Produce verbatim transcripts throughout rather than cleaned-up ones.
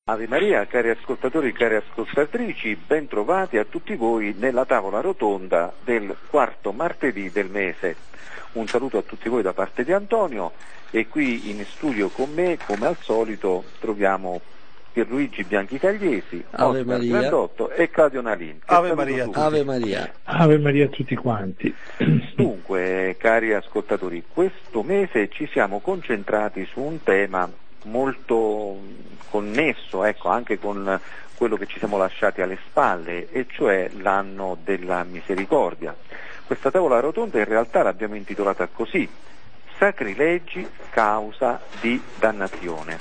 Ave Maria, cari ascoltatori, cari ascoltatrici, ben trovati a tutti voi nella tavola rotonda del quarto martedì del mese. Un saluto a tutti voi da parte di Antonio e qui in studio con me, come al solito, troviamo Pierluigi Bianchi Cagliesi, Ave Oscar Maria. Grandotto e Claudio Nalin. Ave Maria. Ave Maria. Ave Maria a tutti quanti. Dunque, cari ascoltatori, questo mese ci siamo concentrati su un tema molto connesso, ecco, anche con quello che ci siamo lasciati alle spalle, e cioè l'anno della misericordia. Questa tavola rotonda in realtà l'abbiamo intitolata così: Sacrilegi, causa di dannazione.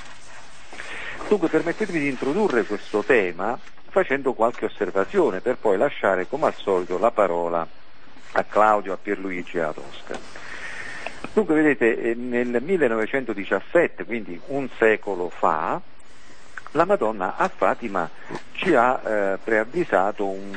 Dunque permettetemi di introdurre questo tema facendo qualche osservazione per poi lasciare come al solito la parola a Claudio, a Pierluigi e ad Oscar. Dunque vedete, nel millenovecentodiciassette, quindi un secolo fa, la Madonna a Fatima ci ha eh, preavvisato, un,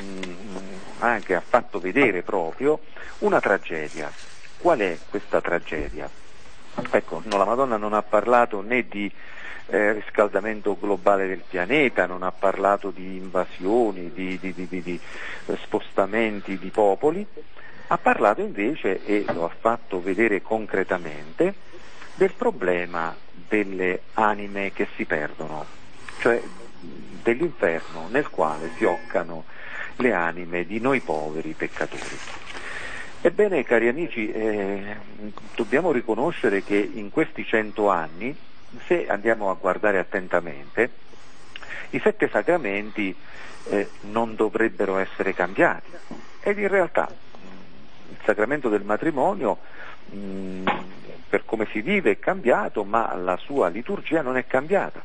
anche ha fatto vedere proprio una tragedia. Qual è questa tragedia? Ecco, no, la Madonna non ha parlato né di eh, riscaldamento globale del pianeta, non ha parlato di invasioni, di, di, di, di, di spostamenti di popoli. Ha parlato invece, e lo ha fatto vedere concretamente, del problema delle anime che si perdono, cioè dell'inferno nel quale fioccano le anime di noi poveri peccatori. Ebbene, cari amici, eh, dobbiamo riconoscere che in questi cento anni, se andiamo a guardare attentamente, i sette sacramenti eh, non dovrebbero essere cambiati, ed in realtà il sacramento del matrimonio, mh, per come si vive, è cambiato, ma la sua liturgia non è cambiata.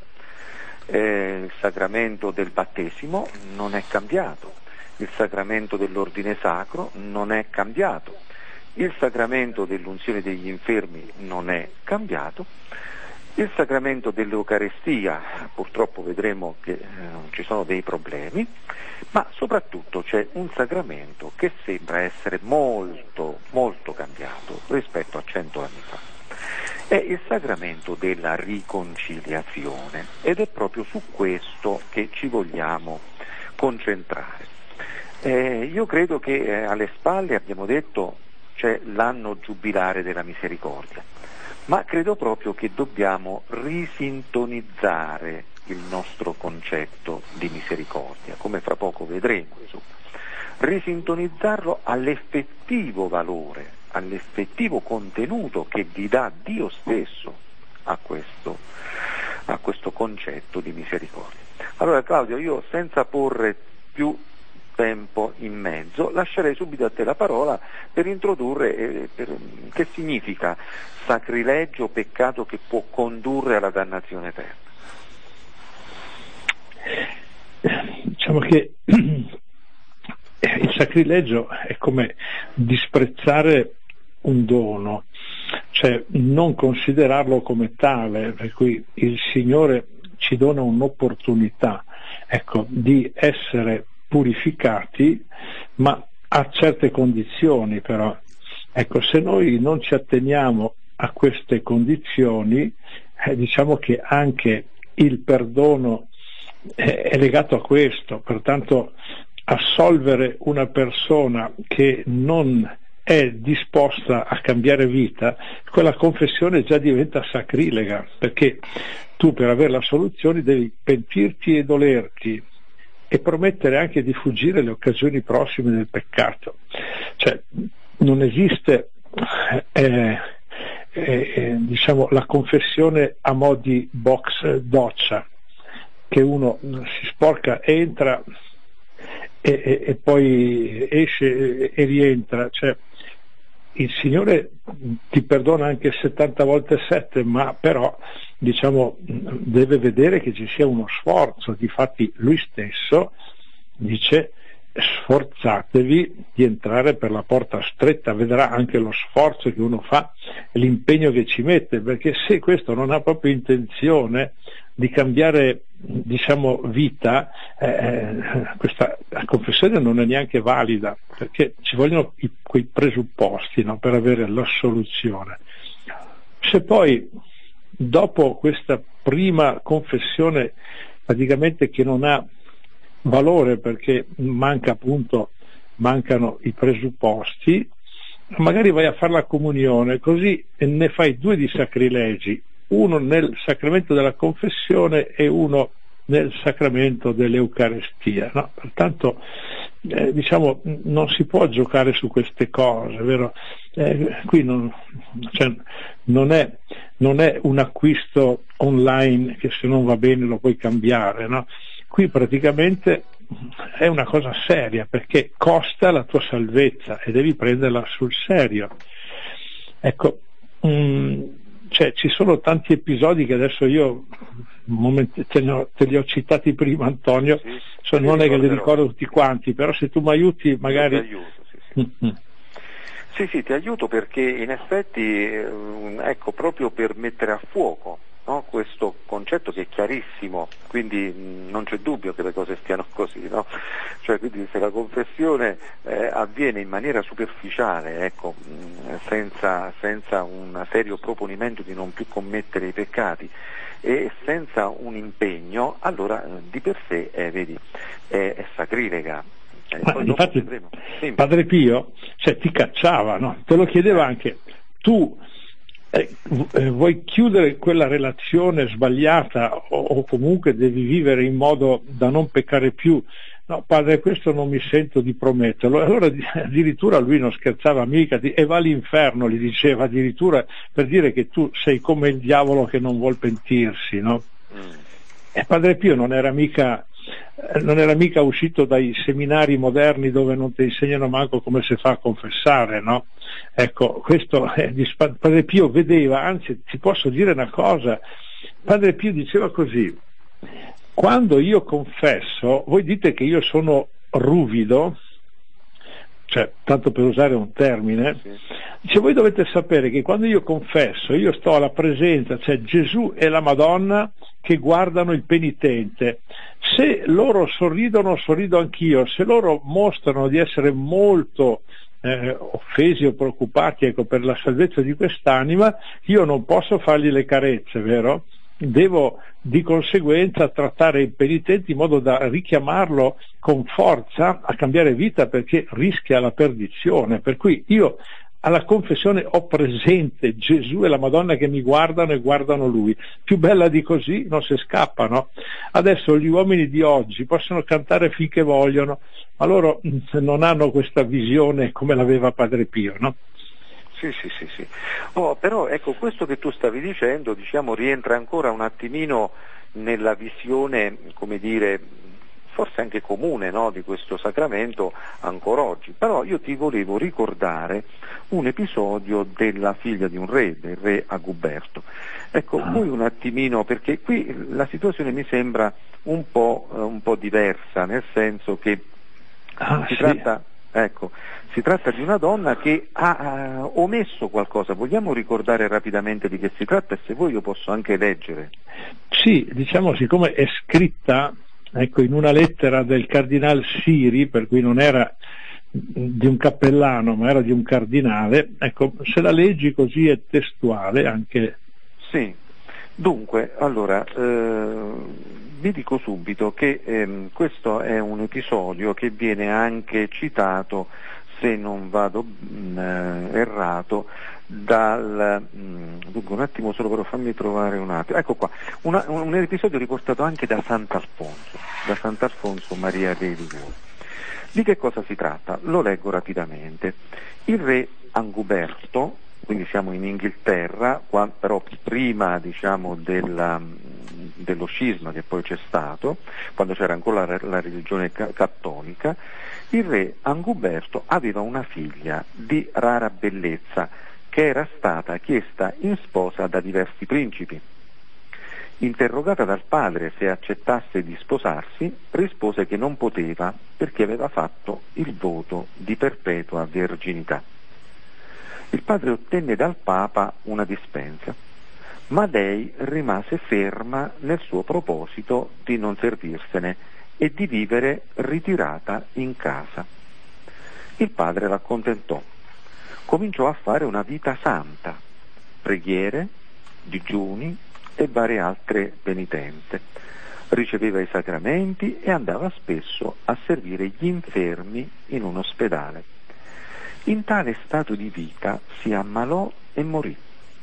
Eh, il sacramento del battesimo non è cambiato, il sacramento dell'ordine sacro non è cambiato, il sacramento dell'unzione degli infermi non è cambiato, il sacramento dell'Eucarestia, purtroppo vedremo che eh, ci sono dei problemi, ma soprattutto c'è un sacramento che sembra essere molto, molto cambiato rispetto a cento anni fa. È il sacramento della riconciliazione, ed è proprio su questo che ci vogliamo concentrare. Eh, io credo che eh, alle spalle, abbiamo detto, c'è l'anno giubilare della misericordia, ma credo proprio che dobbiamo risintonizzare il nostro concetto di misericordia, come fra poco vedremo, insomma. Risintonizzarlo all'effettivo valore, all'effettivo contenuto che vi dà Dio stesso a questo, a questo concetto di misericordia. Allora Claudio, io senza porre più tempo in mezzo lascerei subito a te la parola per introdurre eh, per, che significa sacrilegio, peccato che può condurre alla dannazione eterna. Diciamo che il sacrilegio è come disprezzare un dono, cioè non considerarlo come tale, per cui il Signore ci dona un'opportunità, ecco, di essere purificati, ma a certe condizioni però. Ecco, se noi non ci atteniamo a queste condizioni, eh, diciamo che anche il perdono è, è legato a questo, pertanto assolvere una persona che non è disposta a cambiare vita, quella confessione già diventa sacrilega, perché tu per avere la soluzione devi pentirti e dolerti e promettere anche di fuggire le occasioni prossime del peccato. Cioè non esiste eh, eh, diciamo la confessione a mo' di box doccia, che uno si sporca, entra e, e, e poi esce e, e rientra. Cioè il Signore ti perdona anche settanta volte sette, ma però diciamo deve vedere che ci sia uno sforzo. Difatti lui stesso dice: sforzatevi di entrare per la porta stretta. Vedrà anche lo sforzo che uno fa, l'impegno che ci mette, perché se questo non ha proprio intenzione di cambiare, diciamo, vita, eh, questa confessione non è neanche valida, perché ci vogliono i, quei presupposti, no, per avere l'assoluzione. Se poi dopo questa prima confessione praticamente che non ha valore perché manca appunto, mancano i presupposti, magari vai a fare la comunione, così ne fai due di sacrilegi, uno nel sacramento della confessione e uno nel sacramento dell'Eucarestia, no? Pertanto eh, diciamo non si può giocare su queste cose, vero? Eh, qui non, cioè, non, è, non è un acquisto online che se non va bene lo puoi cambiare, no? Qui praticamente è una cosa seria perché costa la tua salvezza e devi prenderla sul serio. Ecco, mh, cioè, ci sono tanti episodi che adesso io te, ne ho, te li ho citati prima, Antonio, sì, cioè, non è che li ricordo tutti quanti, però se tu mi aiuti magari... Ti aiuto, sì, sì. Mm-hmm. Sì, sì, ti aiuto perché in effetti, ecco, proprio per mettere a fuoco, no, questo concetto che è chiarissimo, quindi mh, non c'è dubbio che le cose stiano così, no? Cioè, quindi se la confessione eh, avviene in maniera superficiale, ecco, mh, senza, senza un serio proponimento di non più commettere i peccati e senza un impegno, allora eh, di per sé, eh, vedi, è, è sacrilega. Eh, Ma infatti sì. Padre Pio, cioè, ti cacciava, no? Te lo chiedeva anche, tu eh, vuoi chiudere quella relazione sbagliata o, o comunque devi vivere in modo da non peccare più? No, padre, questo non mi sento di prometterlo. Allora addirittura lui non scherzava mica e va all'inferno, gli diceva addirittura, per dire che tu sei come il diavolo che non vuol pentirsi, no? Mm. E Padre Pio non era mica non era mica uscito dai seminari moderni dove non ti insegnano manco come si fa a confessare, no? Ecco, questo è di Padre Pio vedeva, anzi ti posso dire una cosa, Padre Pio diceva così: quando io confesso, voi dite che io sono ruvido, cioè tanto per usare un termine, dice, voi dovete sapere che quando io confesso io sto alla presenza, cioè Gesù e la Madonna che guardano il penitente. Se loro sorridono, sorrido anch'io. Se loro mostrano di essere molto eh, offesi o preoccupati, ecco, per la salvezza di quest'anima, io non posso fargli le carezze, vero? Devo di conseguenza trattare il penitente in modo da richiamarlo con forza a cambiare vita perché rischia la perdizione. Per cui io alla confessione ho presente Gesù e la Madonna che mi guardano e guardano Lui. Più bella di così non si scappa, no? Adesso gli uomini di oggi possono cantare finché vogliono, ma loro non hanno questa visione come l'aveva Padre Pio, no? Sì, sì, sì, sì. Oh, però ecco, questo che tu stavi dicendo, diciamo, rientra ancora un attimino nella visione, come dire, forse anche comune, no, di questo sacramento ancora oggi. Però io ti volevo ricordare un episodio della figlia di un re, del re Aguberto. Ecco, poi un attimino, perché qui la situazione mi sembra un po', uh, un po' diversa, nel senso che ah, si sì. tratta, ecco, si tratta di una donna che ha uh, omesso qualcosa. Vogliamo ricordare rapidamente di che si tratta e se vuoi io posso anche leggere. Sì, diciamo, siccome è scritta, ecco, in una lettera del cardinale Siri, per cui non era di un cappellano ma era di un cardinale, ecco, se la leggi così è testuale anche. Sì, dunque, allora, eh, vi dico subito che ehm, questo è un episodio che viene anche citato, se non vado mh, errato, dal mh, dunque un attimo solo, però fammi trovare un attimo, ecco qua, una, un episodio riportato anche da Sant'Alfonso, da Sant'Alfonso Maria dei Liguori. Di che cosa si tratta? Lo leggo rapidamente. Il re Anguberto, quindi siamo in Inghilterra, qua, però prima, diciamo, della, dello scisma che poi c'è stato, quando c'era ancora la, la religione ca- cattolica, il re Anguberto aveva una figlia di rara bellezza che era stata chiesta in sposa da diversi principi. Interrogata dal padre se accettasse di sposarsi, rispose che non poteva perché aveva fatto il voto di perpetua verginità. Il padre ottenne dal Papa una dispensa, ma lei rimase ferma nel suo proposito di non servirsene e di vivere ritirata in casa. Il padre l'accontentò. Cominciò a fare una vita santa, preghiere, digiuni e varie altre penitenze. Riceveva i sacramenti e andava spesso a servire gli infermi in un ospedale. In tale stato di vita si ammalò e morì.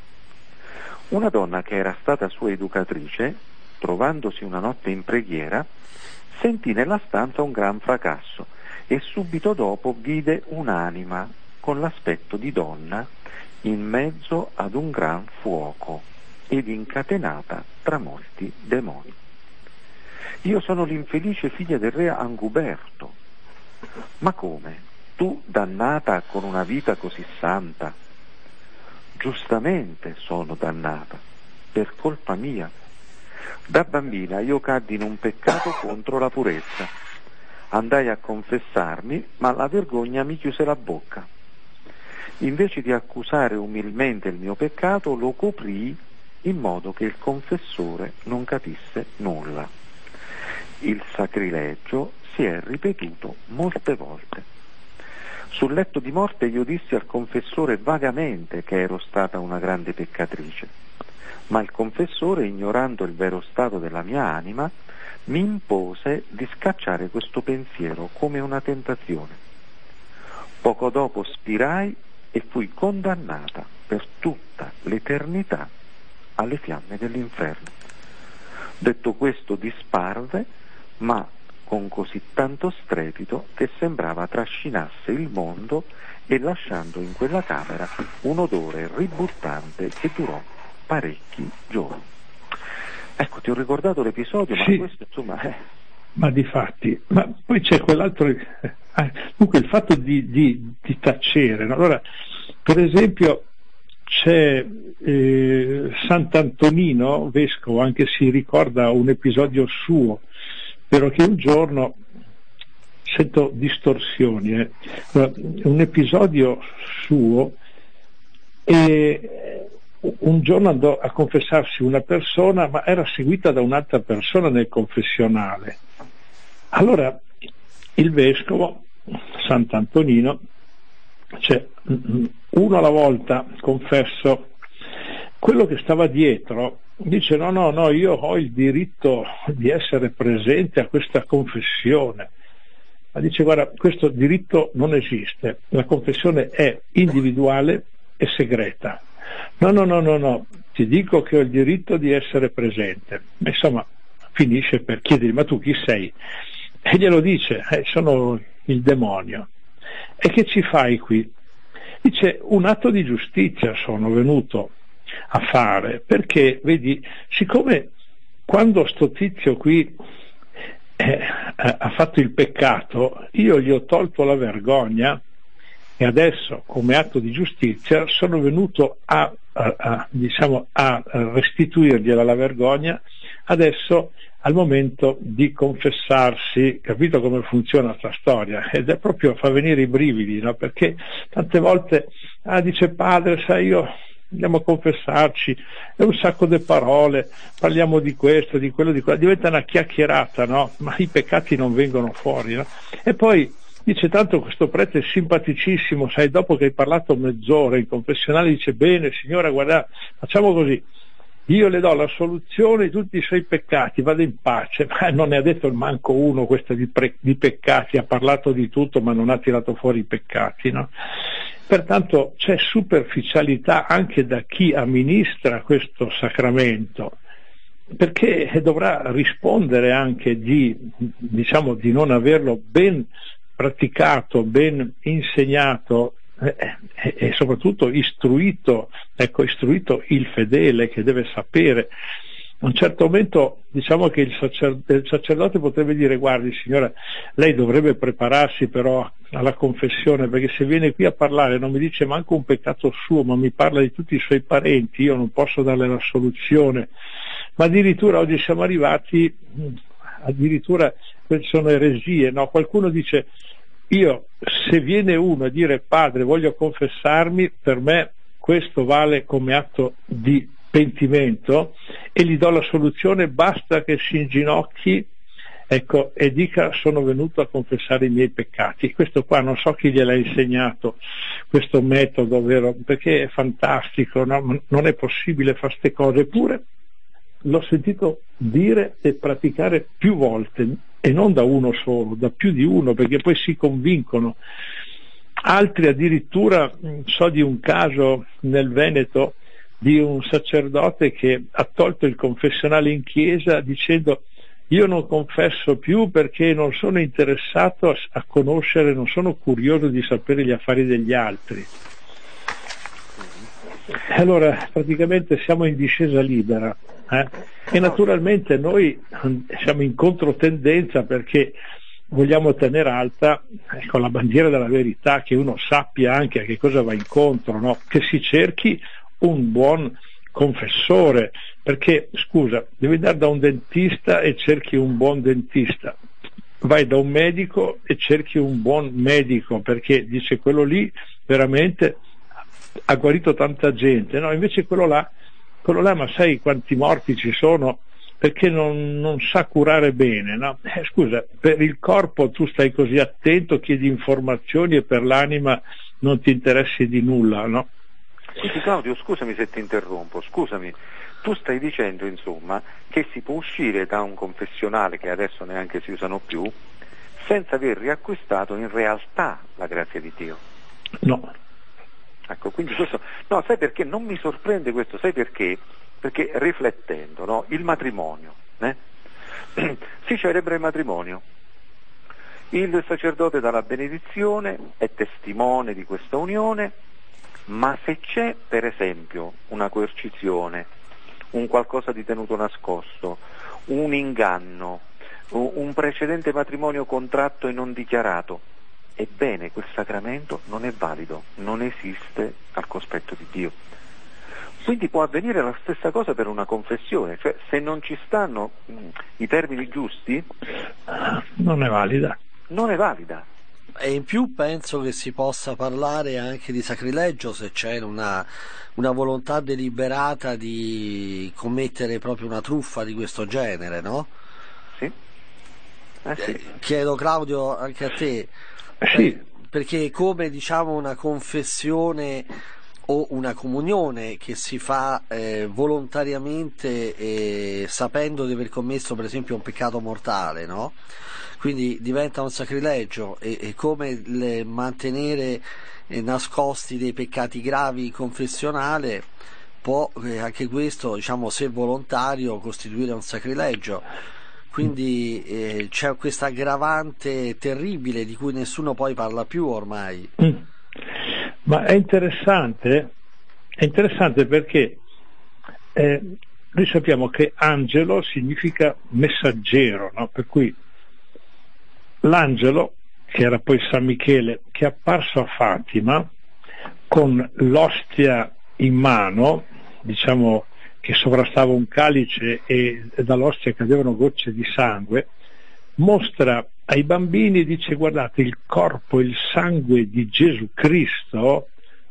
Una donna che era stata sua educatrice, trovandosi una notte in preghiera, sentì nella stanza un gran fracasso e subito dopo vide un'anima con l'aspetto di donna in mezzo ad un gran fuoco ed incatenata tra molti demoni. Io sono l'infelice figlia del re Anguberto. Ma come? Tu, dannata con una vita così santa? Giustamente sono dannata, per colpa mia. Da bambina io caddi in un peccato contro la purezza. Andai a confessarmi, ma la vergogna mi chiuse la bocca. Invece di accusare umilmente il mio peccato, lo coprii in modo che il confessore non capisse nulla. Il sacrilegio si è ripetuto molte volte. Sul letto di morte io dissi al confessore vagamente che ero stata una grande peccatrice, ma il confessore, ignorando il vero stato della mia anima, mi impose di scacciare questo pensiero come una tentazione. Poco dopo spirai e fui condannata per tutta l'eternità alle fiamme dell'inferno. Detto questo disparve, ma con così tanto strepito che sembrava trascinasse il mondo e lasciando in quella camera un odore ributtante che durò parecchi giorni. Ecco, ti ho ricordato l'episodio, sì, ma questo insomma è... Ma difatti, ma poi c'è quell'altro, eh, dunque il fatto di, di, di tacere, no? Allora, per esempio c'è eh, Sant'Antonino, vescovo, anche si ricorda un episodio suo, però che un giorno, sento distorsioni, eh, un episodio suo, e un giorno andò a confessarsi una persona, ma era seguita da un'altra persona nel confessionale. Allora il vescovo, Sant'Antonino, cioè uno alla volta, confesso, quello che stava dietro dice no, no, no, io ho il diritto di essere presente a questa confessione. Ma dice guarda, questo diritto non esiste, la confessione è individuale e segreta. No, no, no, no, no, ti dico che ho il diritto di essere presente. Insomma, finisce per chiedergli, ma tu chi sei? E glielo dice, eh, sono il demonio. E che ci fai qui? Dice, un atto di giustizia sono venuto a fare, perché, vedi, siccome quando sto tizio qui eh, ha fatto il peccato, io gli ho tolto la vergogna, e adesso come atto di giustizia sono venuto a, a, a, diciamo, a restituirgliela la vergogna, adesso al momento di confessarsi. Capito come funziona sta storia? Ed è proprio, fa venire i brividi, no? Perché tante volte ah, dice padre, sai, io andiamo a confessarci, è un sacco di parole, parliamo di questo, di quello, di quello, diventa una chiacchierata, no? Ma i peccati non vengono fuori, no? E poi dice, tanto questo prete è simpaticissimo, sai, dopo che hai parlato mezz'ora in confessionale, dice, bene signora, guarda, facciamo così, io le do la soluzione di tutti i suoi peccati, vado in pace. Ma non ne ha detto manco uno questo di, pre- di peccati, ha parlato di tutto ma non ha tirato fuori i peccati, no? Pertanto c'è superficialità anche da chi amministra questo sacramento, perché dovrà rispondere anche di, diciamo, di non averlo ben praticato, ben insegnato eh, eh, e soprattutto istruito, ecco, istruito il fedele, che deve sapere. A un certo momento diciamo che il, sacer- il sacerdote potrebbe dire, guardi signora, lei dovrebbe prepararsi però alla confessione, perché se viene qui a parlare non mi dice manco un peccato suo, ma mi parla di tutti i suoi parenti, io non posso darle la soluzione. Ma addirittura oggi siamo arrivati, addirittura queste sono eresie, no? Qualcuno dice, io se viene uno a dire padre voglio confessarmi, per me questo vale come atto di pentimento e gli do la soluzione, basta che si inginocchi ecco, e dica sono venuto a confessare i miei peccati. Questo qua non so chi gliel'ha insegnato, questo metodo, vero? Perché è fantastico, no? Non è possibile fare queste cose, eppure l'ho sentito dire e praticare più volte, e non da uno solo, da più di uno, perché poi si convincono. Altri addirittura, so di un caso nel Veneto di un sacerdote che ha tolto il confessionale in chiesa dicendo: io non confesso più perché non sono interessato a, a conoscere, non sono curioso di sapere gli affari degli altri. Allora praticamente siamo in discesa libera, eh? E naturalmente noi siamo in controtendenza perché vogliamo tenere alta, ecco, la bandiera della verità, che uno sappia anche a che cosa va incontro, no? Che si cerchi un buon confessore, perché scusa, devi andare da un dentista e cerchi un buon dentista, vai da un medico e cerchi un buon medico, perché dice quello lì veramente ha guarito tanta gente, no? Invece quello là, quello là, ma sai quanti morti ci sono? Perché non, non sa curare bene, no? Eh, scusa, per il corpo tu stai così attento, chiedi informazioni, e per l'anima non ti interessi di nulla, no? Quindi Claudio, scusami se ti interrompo, scusami, tu stai dicendo insomma che si può uscire da un confessionale, che adesso neanche si usano più, senza aver riacquistato in realtà la grazia di Dio? No. Ecco, quindi questo, no, sai perché non mi sorprende questo, sai perché? Perché riflettendo, no, il matrimonio, eh? Si celebra il matrimonio, il sacerdote dà la benedizione, è testimone di questa unione, ma se c'è per esempio una coercizione, un qualcosa di tenuto nascosto, un inganno, un precedente matrimonio contratto e non dichiarato, ebbene quel sacramento non è valido, non esiste al cospetto di Dio. Quindi può avvenire la stessa cosa per una confessione, cioè se non ci stanno mh, i termini giusti, non è valida. Non è valida. E in più penso che si possa parlare anche di sacrilegio se c'è una, una volontà deliberata di commettere proprio una truffa di questo genere, no? Sì. Eh sì. Eh, chiedo Claudio anche a te, sì. eh, perché come diciamo una confessione o una comunione che si fa eh, volontariamente eh, sapendo di aver commesso per esempio un peccato mortale, no? Quindi diventa un sacrilegio, e, e come le, mantenere eh, nascosti dei peccati gravi confessionale può eh, anche questo, diciamo, se volontario, costituire un sacrilegio. Quindi eh, c'è questa aggravante terribile di cui nessuno poi parla più ormai. Mm. Ma è interessante, è interessante perché eh, noi sappiamo che angelo significa messaggero, no? Per cui l'angelo, che era poi San Michele, che è apparso a Fatima con l'ostia in mano, diciamo che sovrastava un calice e dall'ostia cadevano gocce di sangue, mostra ai bambini, dice: guardate il corpo e il sangue di Gesù Cristo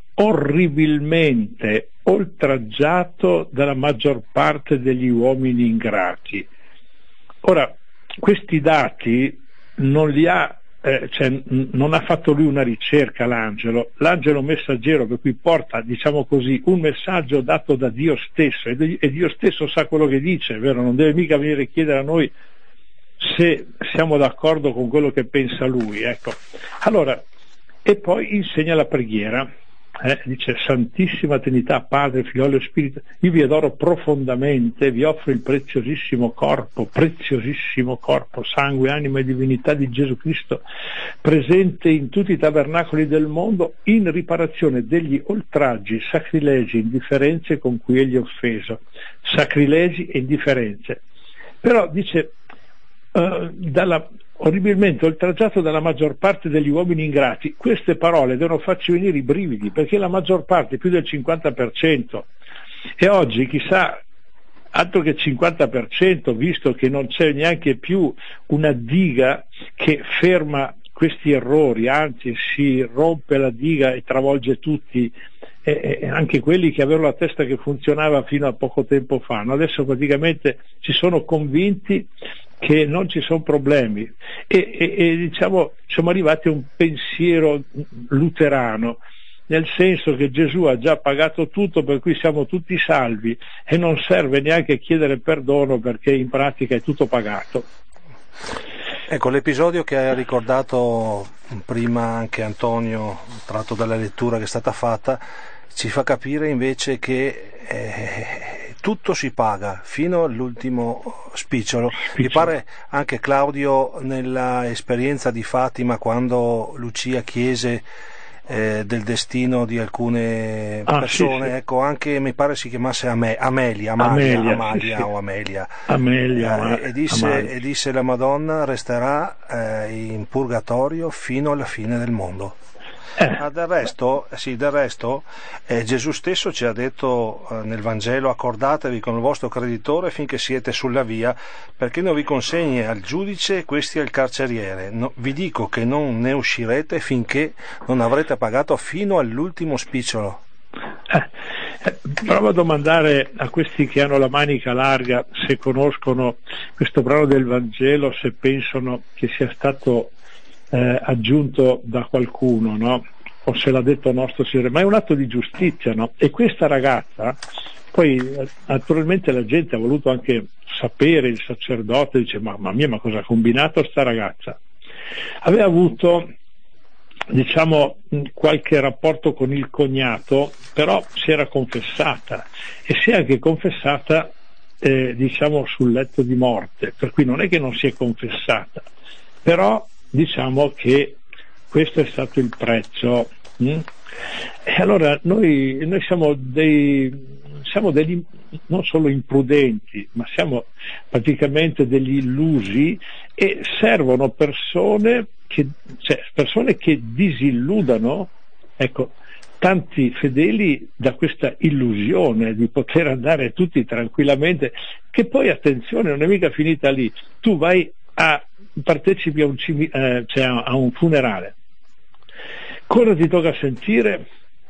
orribilmente oltraggiato dalla maggior parte degli uomini ingrati. Ora, questi dati non li ha, eh, cioè, non ha fatto lui una ricerca l'angelo, l'angelo messaggero, per cui porta, diciamo così, un messaggio dato da Dio stesso, e Dio stesso sa quello che dice, vero? Non deve mica venire a chiedere a noi se siamo d'accordo con quello che pensa lui, ecco. Allora, e poi insegna la preghiera, eh? Dice: Santissima Trinità, Padre, Figlio e Spirito, io vi adoro profondamente, vi offro il preziosissimo corpo, preziosissimo corpo, sangue, anima e divinità di Gesù Cristo, presente in tutti i tabernacoli del mondo, in riparazione degli oltraggi, sacrilegi, indifferenze con cui egli è offeso. Sacrilegi e indifferenze. Però dice: Uh, dalla, orribilmente oltraggiato dalla maggior parte degli uomini ingrati. Queste parole devono farci venire i brividi, perché la maggior parte, più del cinquanta per cento, e oggi chissà, altro che cinquanta per cento, visto che non c'è neanche più una diga che ferma questi errori, anzi si rompe la diga e travolge tutti, e, e anche quelli che avevano la testa che funzionava fino a poco tempo fa, no? Adesso praticamente si sono convinti che non ci sono problemi e, e, e diciamo siamo arrivati a un pensiero luterano, nel senso che Gesù ha già pagato tutto, per cui siamo tutti salvi e non serve neanche chiedere perdono perché in pratica è tutto pagato. Ecco, l'episodio che ha ricordato prima anche Antonio, tratto dalla lettura che è stata fatta, ci fa capire invece che eh, tutto si paga fino all'ultimo spicciolo. Mi pare anche Claudio nella esperienza di Fatima, quando Lucia chiese eh, del destino di alcune ah, persone, sì, sì. ecco, anche mi pare si chiamasse Ame- Amelia, Amalia, Amelia, Amalia sì, sì. o Amelia, Amelia eh, e, disse, Amalia. e disse la Madonna resterà eh, in purgatorio fino alla fine del mondo. Eh. Ma del resto, sì, del resto eh, Gesù stesso ci ha detto eh, nel Vangelo: accordatevi con il vostro creditore finché siete sulla via, perché non vi consegni al giudice e questi al carceriere. No, vi dico che non ne uscirete finché non avrete pagato fino all'ultimo spicciolo. Eh, eh, provo a domandare a questi che hanno la manica larga se conoscono questo brano del Vangelo, se pensano che sia stato Eh, aggiunto da qualcuno, no? O se l'ha detto nostro Signore, ma è un atto di giustizia, no? E questa ragazza, poi naturalmente la gente ha voluto anche sapere, il sacerdote dice: mamma mia, ma cosa ha combinato sta ragazza? Aveva avuto, diciamo, qualche rapporto con il cognato, però si era confessata e si è anche confessata eh, diciamo sul letto di morte, per cui non è che non si è confessata, però diciamo che questo è stato il prezzo. Hm? E allora noi, noi siamo dei siamo degli non solo imprudenti, ma siamo praticamente degli illusi, e servono persone che, cioè, persone che disilludano, ecco, tanti fedeli da questa illusione di poter andare tutti tranquillamente, che poi, attenzione, non è mica finita lì. Tu vai a partecipi a un, eh, cioè a un funerale, cosa ti tocca sentire?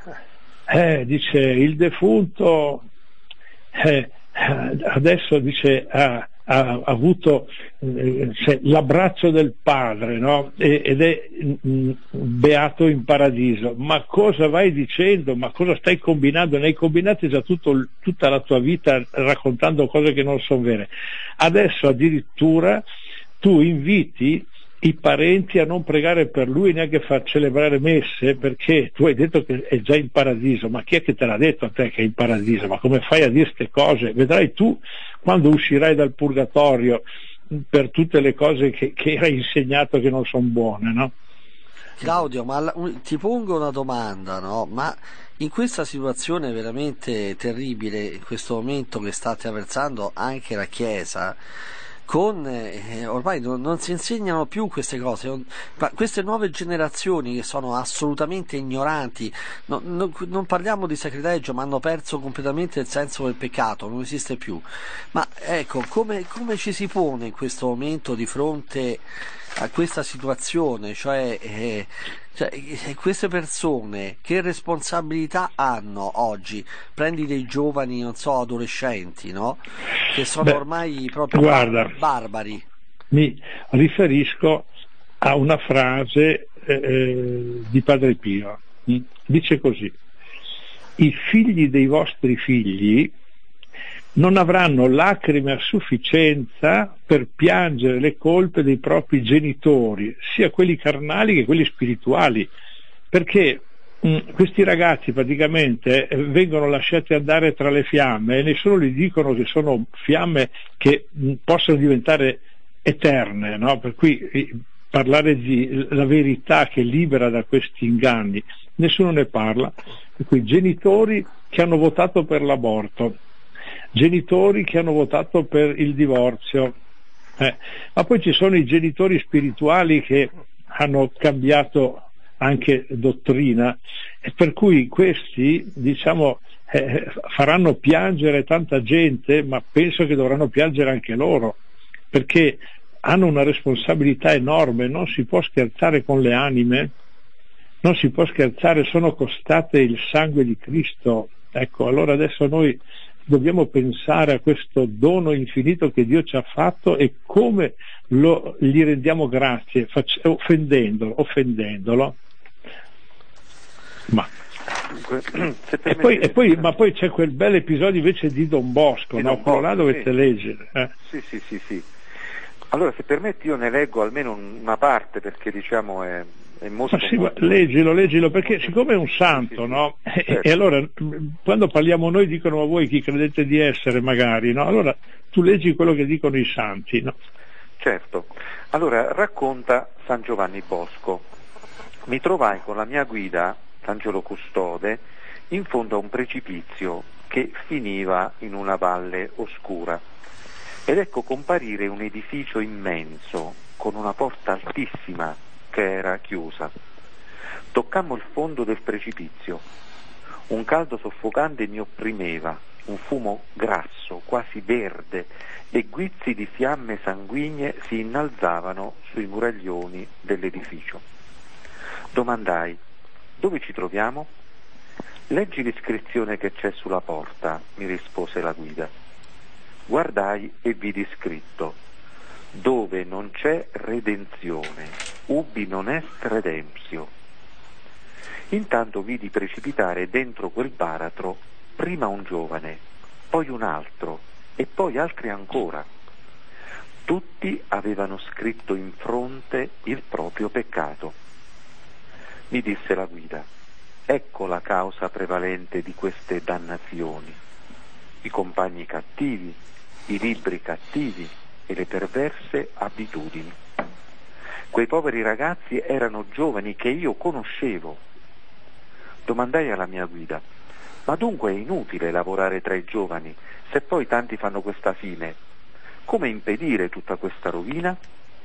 Eh, dice il defunto eh, adesso dice ha, ha avuto eh, cioè, l'abbraccio del padre, no? E, ed è mh, beato in paradiso. Ma cosa vai dicendo? Ma cosa stai combinando? Ne hai combinate già tutto, tutta la tua vita raccontando cose che non sono vere. Adesso addirittura tu inviti i parenti a non pregare per lui, neanche far celebrare messe, perché tu hai detto che è già in paradiso. Ma chi è che te l'ha detto a te che è in paradiso? Ma come fai a dire queste cose? Vedrai tu quando uscirai dal purgatorio per tutte le cose che, che hai insegnato che non sono buone, no? Claudio, ma la, ti pongo una domanda, no? Ma in questa situazione veramente terribile, in questo momento che sta attraversando anche la Chiesa, con eh, ormai non, non si insegnano più queste cose, non, queste nuove generazioni che sono assolutamente ignoranti, no, no, non parliamo di sacrillegio, ma hanno perso completamente il senso del peccato, non esiste più. Ma ecco, come, come ci si pone in questo momento di fronte a questa situazione, cioè, eh, cioè eh, queste persone che responsabilità hanno oggi? Prendi dei giovani, non so, adolescenti, no? Che sono Beh, ormai proprio guarda, barbari. Mi riferisco a una frase eh, di Padre Pio, dice così: i figli dei vostri figli non avranno lacrime a sufficienza per piangere le colpe dei propri genitori, sia quelli carnali che quelli spirituali, perché mh, questi ragazzi praticamente eh, vengono lasciati andare tra le fiamme e nessuno gli dicono che sono fiamme che mh, possono diventare eterne, no? Per cui eh, parlare di la verità che libera da questi inganni, nessuno ne parla. Per cui genitori che hanno votato per l'aborto, genitori che hanno votato per il divorzio, eh, ma poi ci sono i genitori spirituali che hanno cambiato anche dottrina, e per cui questi, diciamo, eh, faranno piangere tanta gente, ma penso che dovranno piangere anche loro, perché hanno una responsabilità enorme. Non si può scherzare con le anime, non si può scherzare, sono costate il sangue di Cristo. Ecco, allora adesso noi dobbiamo pensare a questo dono infinito che Dio ci ha fatto e come lo, gli rendiamo grazie, facc- offendendolo, offendendolo. Ma, e poi, e poi, ma poi c'è quel bel episodio invece di Don Bosco, di no? Don Quello là Bosco, dovete sì. leggere. Eh? Sì, sì, sì, sì. Allora, se permetti, io ne leggo almeno una parte perché diciamo è, è molto, Ma sì, molto... leggilo, leggilo, perché molto siccome è un difficile. santo, Sì, sì, no? sì. E, Certo. e allora quando parliamo noi dicono a voi chi credete di essere magari, no? Allora tu leggi quello che dicono i santi, no? Certo. Allora, racconta San Giovanni Bosco. Mi trovai con la mia guida, l'angelo custode, in fondo a un precipizio che finiva in una valle oscura. Ed ecco comparire un edificio immenso, con una porta altissima che era chiusa. Toccammo il fondo del precipizio. Un caldo soffocante mi opprimeva, un fumo grasso, quasi verde, e guizzi di fiamme sanguigne si innalzavano sui muraglioni dell'edificio. Domandai: dove ci troviamo? Leggi l'iscrizione che c'è sulla porta, mi rispose la guida. Guardai e vidi scritto: dove non c'è redenzione, ubi non est redemptio. Intanto vidi precipitare dentro quel baratro prima un giovane, poi un altro e poi altri ancora. Tutti avevano scritto in fronte il proprio peccato. Mi disse la guida: ecco la causa prevalente di queste dannazioni: i compagni cattivi, i libri cattivi e le perverse abitudini. Quei poveri ragazzi erano giovani che io conoscevo. Domandai alla mia guida: ma dunque è inutile lavorare tra i giovani, se poi tanti fanno questa fine? Come impedire tutta questa rovina?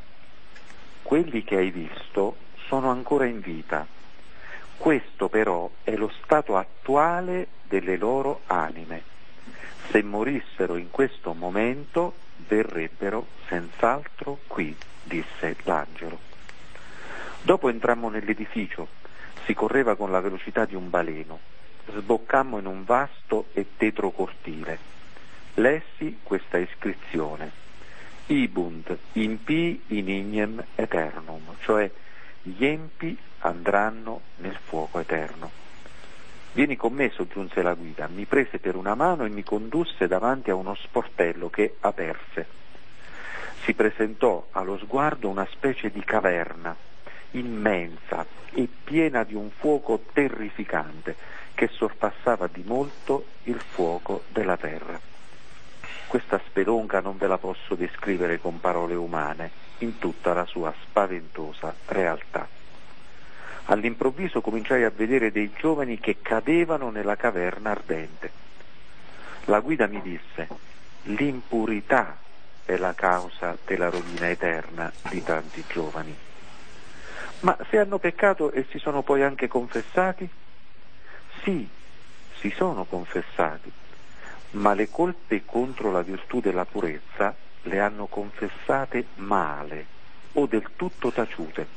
Quelli che hai visto sono ancora in vita. Questo però è lo stato attuale delle loro anime. Se morissero in questo momento verrebbero senz'altro qui, disse l'angelo. Dopo entrammo nell'edificio. Si correva con la velocità di un baleno. Sboccammo in un vasto e tetro cortile. Lessi questa iscrizione: Ibunt impii in ignem eternum, cioè gli empi andranno nel fuoco eterno. Vieni con me, soggiunse la guida, mi prese per una mano e mi condusse davanti a uno sportello che aperse. Si presentò allo sguardo una specie di caverna immensa e piena di un fuoco terrificante che sorpassava di molto il fuoco della terra. Questa spelonca non ve la posso descrivere con parole umane, in tutta la sua spaventosa realtà. All'improvviso cominciai a vedere dei giovani che cadevano nella caverna ardente. La guida mi disse: l'impurità è la causa della rovina eterna di tanti giovani. Ma se hanno peccato e si sono poi anche confessati? Sì, si sono confessati, ma le colpe contro la virtù della purezza le hanno confessate male o del tutto taciute.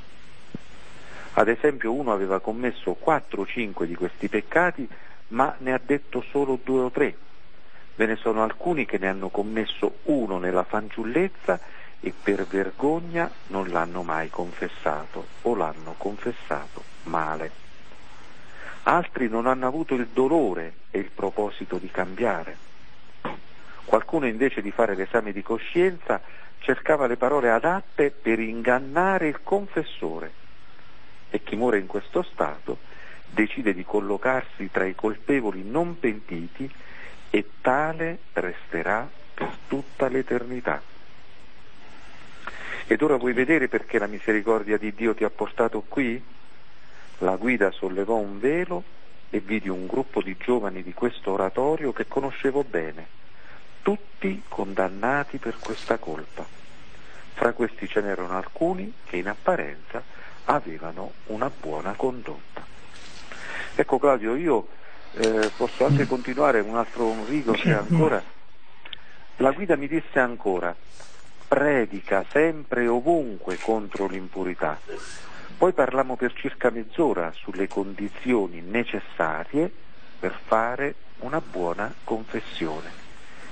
Ad esempio, uno aveva commesso quattro o cinque di questi peccati, ma ne ha detto solo due o tre. Ve ne sono alcuni che ne hanno commesso uno nella fanciullezza e per vergogna non l'hanno mai confessato o l'hanno confessato male. Altri non hanno avuto il dolore e il proposito di cambiare. Qualcuno, invece di fare l'esame di coscienza, cercava le parole adatte per ingannare il confessore. E chi muore in questo stato decide di collocarsi tra i colpevoli non pentiti e tale resterà per tutta l'eternità. Ed ora vuoi vedere perché la misericordia di Dio ti ha portato qui? La guida sollevò un velo e vidi un gruppo di giovani di questo oratorio che conoscevo bene, tutti condannati per questa colpa. Fra questi ce n'erano alcuni che in apparenza avevano una buona condotta. Ecco Claudio, io eh, posso anche continuare un altro rigo se ancora. La guida mi disse ancora: predica sempre e ovunque contro l'impurità. Poi parlammo per circa mezz'ora sulle condizioni necessarie per fare una buona confessione.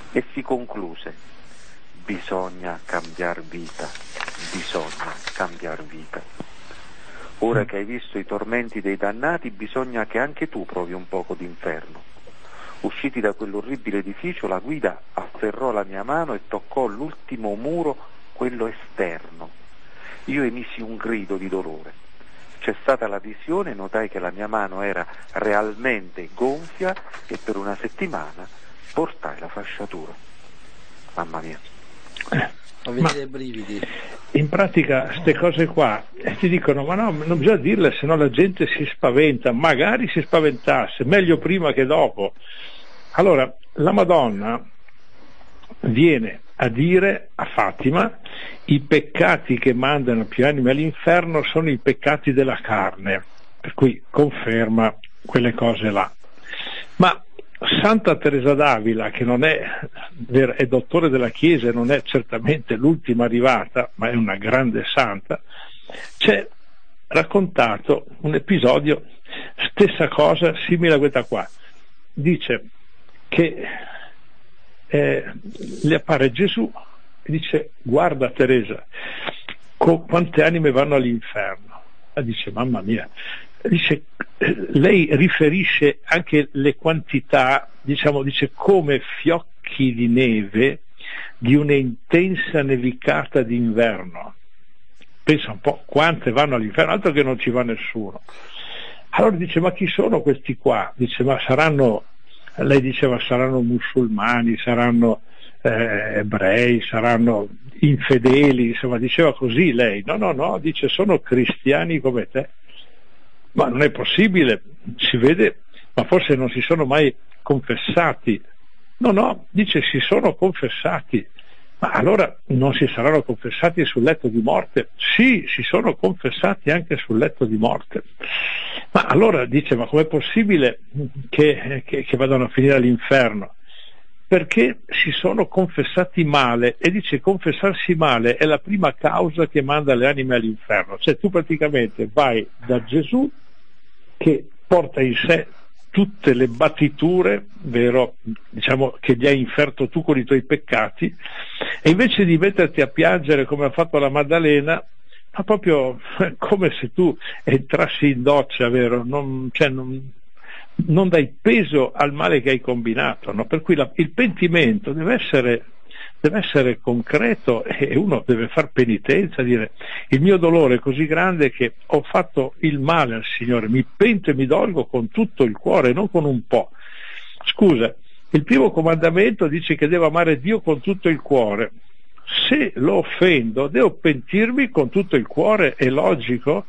e si concluse: bisogna cambiar vita, bisogna cambiar vita. Ora che hai visto i tormenti dei dannati, bisogna che anche tu provi un poco d'inferno. Usciti da quell'orribile edificio, la guida afferrò la mia mano e toccò l'ultimo muro, quello esterno. Io emisi un grido di dolore. Cessata la visione, notai che la mia mano era realmente gonfia e per una settimana portai la fasciatura. Mamma mia. Fa venire i brividi. In pratica queste cose qua eh, ti dicono: ma no, non bisogna dirle, se no la gente si spaventa. Magari si spaventasse, meglio prima che dopo. Allora, la Madonna viene a dire a Fatima: i peccati che mandano più anime all'inferno sono i peccati della carne, per cui conferma quelle cose là. Ma Santa Teresa d'Avila, che non è, è dottore della Chiesa e non è certamente l'ultima arrivata, ma è una grande santa, c'è raccontato un episodio, stessa cosa, simile a questa qua. Dice che eh, le appare Gesù e dice: guarda Teresa, co- quante anime vanno all'inferno. E dice: mamma mia. Dice, lei riferisce anche le quantità, diciamo, dice come fiocchi di neve di un'intensa nevicata d'inverno. Pensa un po' quante vanno all'inferno, altro che non ci va nessuno. Allora dice: ma chi sono questi qua? Dice: ma saranno, lei diceva, saranno musulmani, saranno eh, ebrei, saranno infedeli, insomma diceva così lei. No, no, no, dice: sono cristiani come te. Ma non è possibile, si vede, ma forse non si sono mai confessati. No, no, dice: si sono confessati. Ma allora non si saranno confessati sul letto di morte? Sì, si sono confessati anche sul letto di morte. Ma allora dice: ma com'è possibile che, che, che vadano a finire all'inferno? Perché si sono confessati male, e dice: confessarsi male è la prima causa che manda le anime all'inferno. Cioè tu praticamente vai da Gesù che porta in sé tutte le battiture, vero, diciamo, che gli hai inferto tu con i tuoi peccati, e invece di metterti a piangere come ha fatto la Maddalena, ma proprio come se tu entrassi in doccia, vero, non, cioè non, non dai peso al male che hai combinato, no? Per cui la, il pentimento deve essere, deve essere concreto, e uno deve far penitenza, dire: il mio dolore è così grande che ho fatto il male al Signore, mi pento e mi dolgo con tutto il cuore, non con un po'. Scusa, il primo comandamento dice che devo amare Dio con tutto il cuore. Se lo offendo devo pentirmi con tutto il cuore, è logico.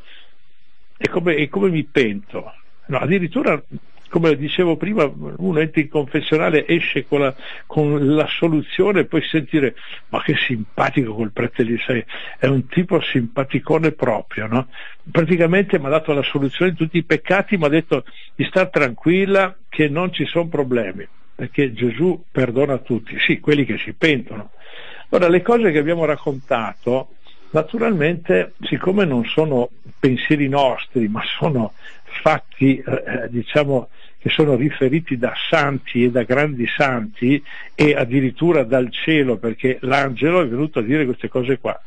E come, e come mi pento? No, addirittura, come dicevo prima, uno entra in confessionale, esce con la, con la soluzione, e poi sentire: ma che simpatico quel prete lì, sei, è un tipo simpaticone proprio, no? Praticamente mi ha dato la soluzione di tutti i peccati, mi ha detto di star tranquilla che non ci sono problemi, perché Gesù perdona tutti, sì, quelli che si pentono. Ora, le cose che abbiamo raccontato, naturalmente, siccome non sono pensieri nostri, ma sono fatti, eh, diciamo, che sono riferiti da santi e da grandi santi, e addirittura dal cielo, perché l'angelo è venuto a dire queste cose qua.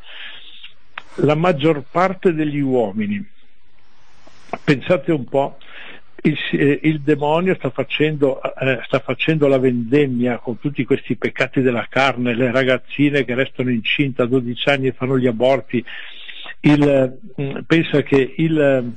La maggior parte degli uomini, pensate un po', il, eh, il demonio sta facendo, eh, sta facendo la vendemmia con tutti questi peccati della carne, le ragazzine che restano incinte a dodici anni e fanno gli aborti. Il, eh, pensa che il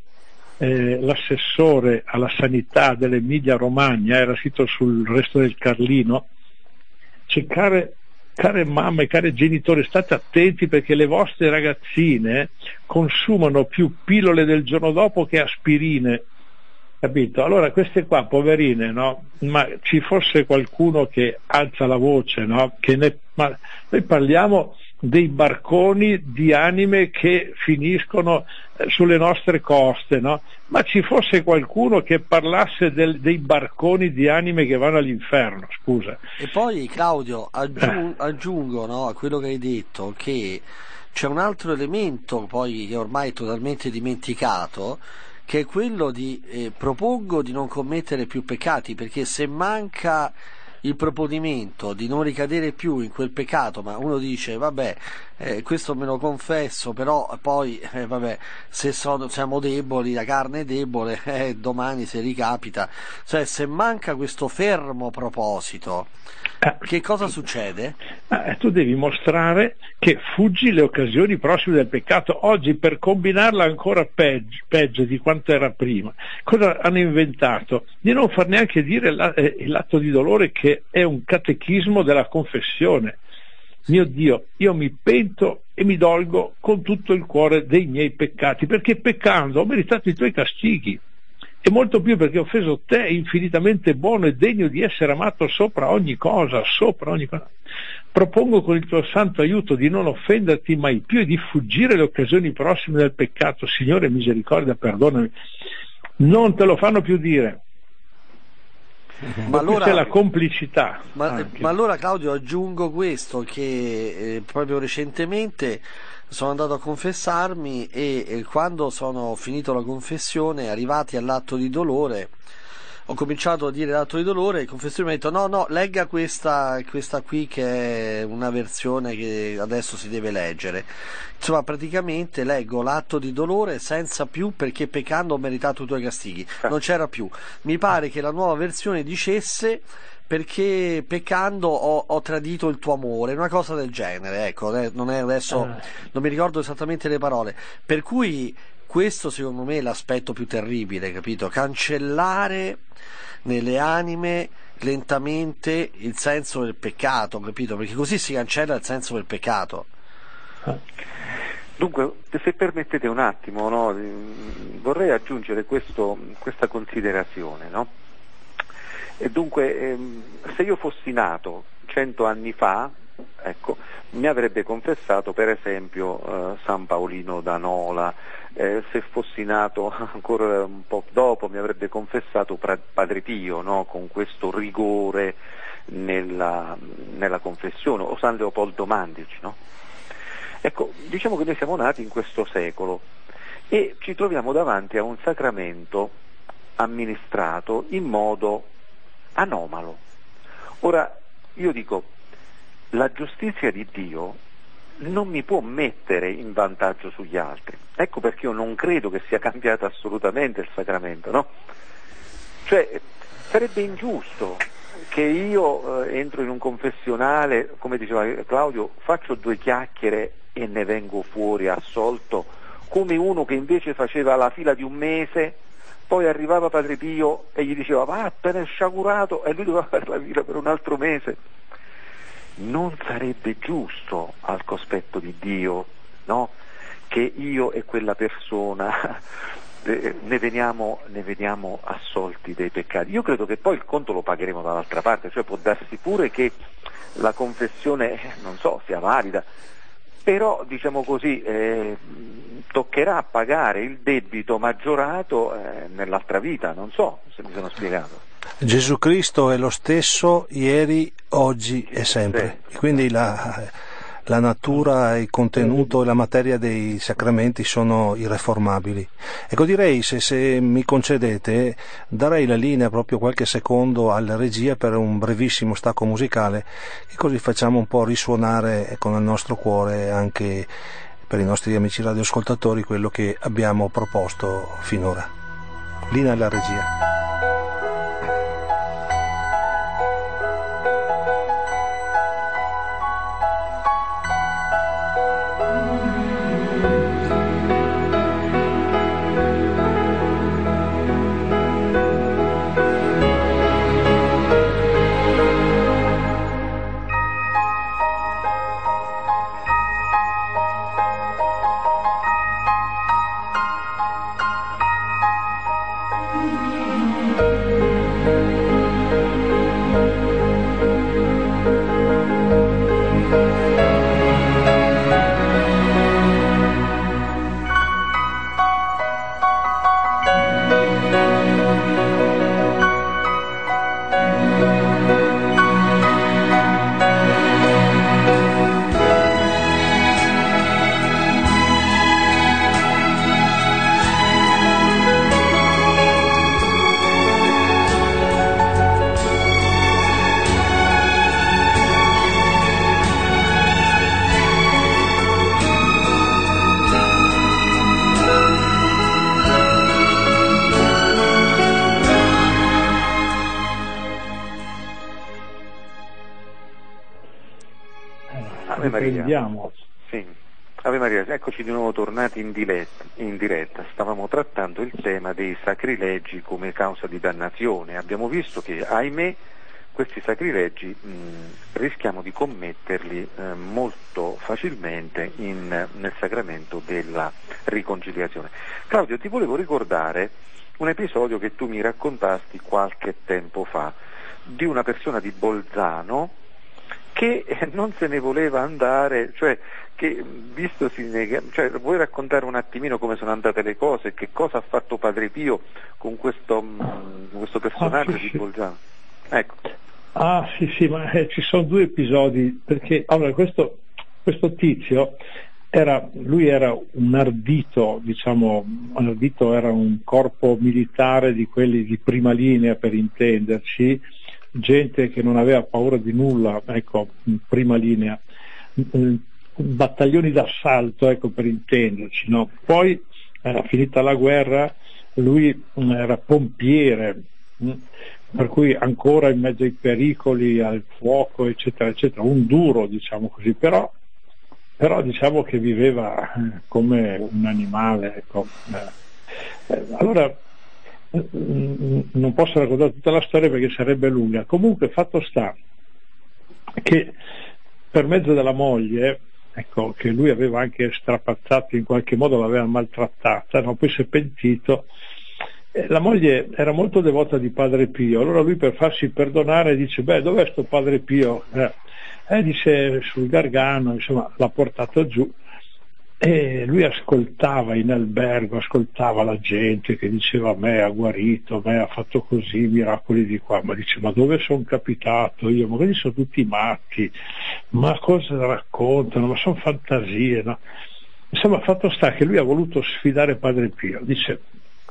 Eh, l'assessore alla sanità dell'Emilia Romagna era sito sul resto del Carlino, cioè, care, care mamme, cari genitori, state attenti, perché le vostre ragazzine consumano più pillole del giorno dopo che aspirine, capito? Allora queste qua, poverine, no? Ma ci fosse qualcuno che alza la voce, no? Che ne, ma noi parliamo dei barconi di anime che finiscono sulle nostre coste, no? Ma ci fosse qualcuno che parlasse del, dei barconi di anime che vanno all'inferno, scusa. E poi, Claudio, aggiung- eh. aggiungo, no, a quello che hai detto, che c'è un altro elemento poi che ormai è totalmente dimenticato, che è quello di eh, propongo di non commettere più peccati, perché se manca il proponimento di non ricadere più in quel peccato, ma uno dice vabbè, eh, questo me lo confesso, però poi eh, vabbè, se sono, siamo deboli, la carne è debole, eh, domani se ricapita, cioè se manca questo fermo proposito, eh, che cosa succede? Eh, tu devi mostrare che fuggi le occasioni prossime del peccato. Oggi, per combinarla ancora peggio, peggio di quanto era prima, cosa hanno inventato? Di non far neanche dire la, eh, l'atto di dolore, che è un catechismo della confessione. Mio Dio, io mi pento e mi dolgo con tutto il cuore dei miei peccati, perché peccando ho meritato i tuoi castighi, e molto più perché ho offeso te, infinitamente buono e degno di essere amato sopra ogni cosa, sopra ogni cosa. Propongo con il tuo santo aiuto di non offenderti mai più e di fuggire le occasioni prossime del peccato. Signore, misericordia, perdonami. Non te lo fanno più dire. Ma allora c'è la complicità. Ma, ma allora, Claudio, aggiungo questo, che eh, proprio recentemente sono andato a confessarmi e, e quando sono finito la confessione, arrivati all'atto di dolore, ho cominciato a dire l'atto di dolore e il confessore mi ha detto no, no, legga questa, questa qui che è una versione che adesso si deve leggere. Insomma, praticamente leggo l'atto di dolore senza più perché peccando ho meritato i tuoi castighi. Non c'era più. Mi pare che la nuova versione dicesse perché peccando ho, ho tradito il tuo amore, una cosa del genere, ecco, non è adesso, non mi ricordo esattamente le parole. Per cui questo secondo me è l'aspetto più terribile, capito? Cancellare nelle anime lentamente il senso del peccato, capito? Perché così si cancella il senso del peccato. Dunque, se permettete un attimo, no, vorrei aggiungere questo, questa considerazione, no? E dunque, ehm, se io fossi nato cento anni fa, ecco, mi avrebbe confessato per esempio eh, San Paolino da Nola, eh, se fossi nato ancora un po' dopo mi avrebbe confessato Padre Pio, no? Con questo rigore nella, nella confessione, o San Leopoldo Mandici, no? Ecco, diciamo che noi siamo nati in questo secolo e ci troviamo davanti a un sacramento amministrato in modo anomalo. Ora, io dico, la giustizia di Dio non mi può mettere in vantaggio sugli altri. Ecco perché io non credo che sia cambiato assolutamente il sacramento, no? Cioè, sarebbe ingiusto che io eh, entro in un confessionale, come diceva Claudio, faccio due chiacchiere e ne vengo fuori assolto, come uno che invece faceva la fila di un mese, poi arrivava Padre Pio e gli diceva vattene sciagurato, e lui doveva fare la fila per un altro mese. Non sarebbe giusto al cospetto di Dio, no? Che io e quella persona ne veniamo, ne veniamo assolti dei peccati. Io credo che poi il conto lo pagheremo dall'altra parte, cioè può darsi pure che la confessione, non so, sia valida, però diciamo così eh, toccherà pagare il debito maggiorato eh, nell'altra vita, non so se mi sono spiegato. Gesù Cristo è lo stesso ieri, oggi e sempre, Sì. Quindi la, la natura, il contenuto e la materia dei sacramenti sono irreformabili. Ecco, direi, se, se mi concedete, darei la linea proprio qualche secondo alla regia per un brevissimo stacco musicale, e così facciamo un po' risuonare con il nostro cuore, anche per i nostri amici radioascoltatori, quello che abbiamo proposto finora. Linea alla regia. Thank you. riprendiamo. Sì. Ave Maria, eccoci di nuovo tornati in diretta, in diretta. Stavamo trattando il tema dei sacrilegi come causa di dannazione. Abbiamo visto che, ahimè, questi sacrilegi mh, rischiamo di commetterli eh, molto facilmente in, nel sacramento della riconciliazione. Claudio, ti volevo ricordare un episodio che tu mi raccontasti qualche tempo fa di una persona di Bolzano che non se ne voleva andare, cioè che visto si nega, cioè vuoi raccontare un attimino come sono andate le cose, che cosa ha fatto Padre Pio con questo, mh, questo personaggio ah, sì, di Bolzano? Ecco. Ah sì sì, ma eh, ci sono due episodi, perché allora questo, questo tizio era, lui era un ardito, diciamo, un ardito era un corpo militare di quelli di prima linea, per intenderci, gente che non aveva paura di nulla, ecco, in prima linea, battaglioni d'assalto, ecco, per intenderci, no? Poi era finita la guerra, lui era pompiere, per cui ancora in mezzo ai pericoli, al fuoco, eccetera, eccetera, un duro, diciamo così, però, però diciamo che viveva come un animale, ecco. Allora, non posso raccontare tutta la storia perché sarebbe lunga. Comunque, fatto sta che per mezzo della moglie, ecco, che lui aveva anche strapazzato, in qualche modo l'aveva maltrattata, no? Poi si è pentito. La moglie era molto devota di Padre Pio, allora lui, per farsi perdonare, dice: beh, dov'è sto Padre Pio? Eh, eh dice sul Gargano, insomma, l'ha portato giù, e lui ascoltava in albergo, ascoltava la gente che diceva: a me ha guarito, a me ha fatto così, miracoli di qua, ma dice: ma dove sono capitato io? Ma quelli sono tutti matti, ma cosa raccontano, ma sono fantasie, no? Insomma, fatto sta che lui ha voluto sfidare Padre Pio, dice: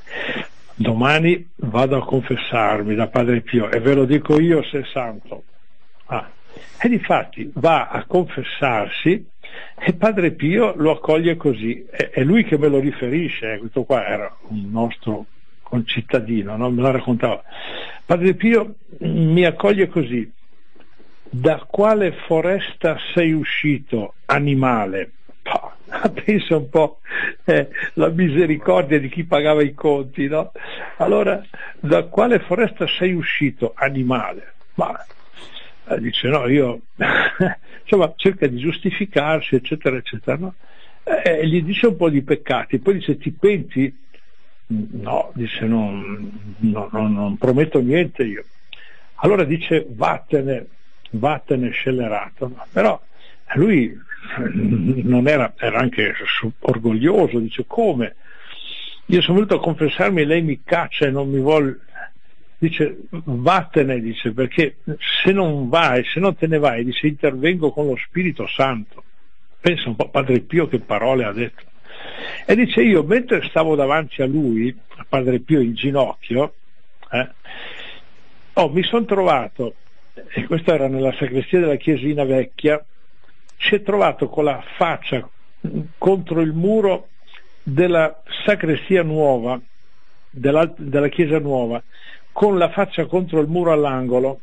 domani vado a confessarmi da Padre Pio e ve lo dico io se è santo. Ah. E difatti va a confessarsi e Padre Pio lo accoglie così, è lui che me lo riferisce, questo qua era un nostro concittadino, no? Me la raccontava. Padre Pio mi accoglie così: da quale foresta sei uscito, animale? Pensa un po', eh, la misericordia di chi pagava i conti, no? Allora, da quale foresta sei uscito, animale? Ma eh, dice: no, io insomma, cerca di giustificarsi, eccetera, eccetera, no? E gli dice un po' di peccati, poi dice: ti penti? No, dice: no, no, no, non prometto niente io. Allora dice: vattene, vattene scellerato, no? Però lui non era, era anche orgoglioso, dice: come? Io sono venuto a confessarmi e lei mi caccia e non mi vuole. Dice: vattene, dice, perché se non vai, se non te ne vai, dice, intervengo con lo Spirito Santo. Pensa un po', Padre Pio che parole ha detto. E dice: io mentre stavo davanti a lui, a Padre Pio in ginocchio, eh, oh, mi sono trovato, e questo era nella sacrestia della chiesina vecchia, si è trovato con la faccia contro il muro della sacrestia nuova, della, della chiesa nuova, con la faccia contro il muro all'angolo.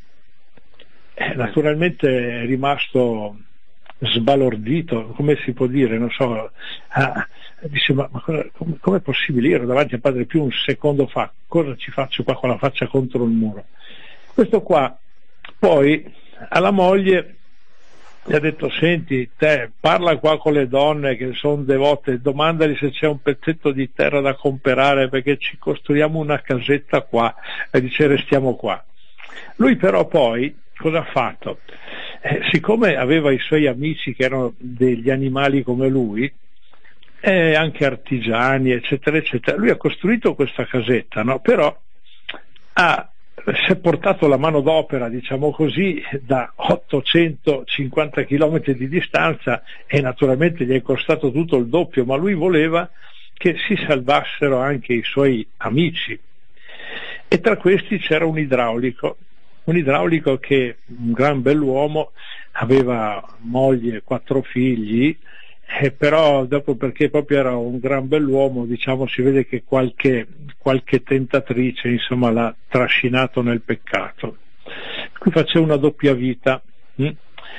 Eh, naturalmente è rimasto sbalordito, come si può dire, non so, ah, dice: ma, ma come, come è possibile? Io ero davanti a Padre Pio un secondo fa, cosa ci faccio qua con la faccia contro il muro? Questo qua poi alla moglie gli ha detto: senti, te parla qua con le donne che sono devote, domandali se c'è un pezzetto di terra da comprare perché ci costruiamo una casetta qua, e dice: restiamo qua. Lui però poi cosa ha fatto? Eh, siccome aveva i suoi amici che erano degli animali come lui, e anche artigiani, eccetera, eccetera, lui ha costruito questa casetta, no? Però ha si è portato la manodopera, diciamo così, da ottocentocinquanta chilometri di distanza, e naturalmente gli è costato tutto il doppio, ma lui voleva che si salvassero anche i suoi amici, e tra questi c'era un idraulico, un idraulico che, un gran bell'uomo, aveva moglie e quattro figli, eh, però dopo, perché proprio era un gran bell'uomo, diciamo, si vede che qualche, qualche tentatrice, insomma, l'ha trascinato nel peccato. Qui faceva una doppia vita. Hm?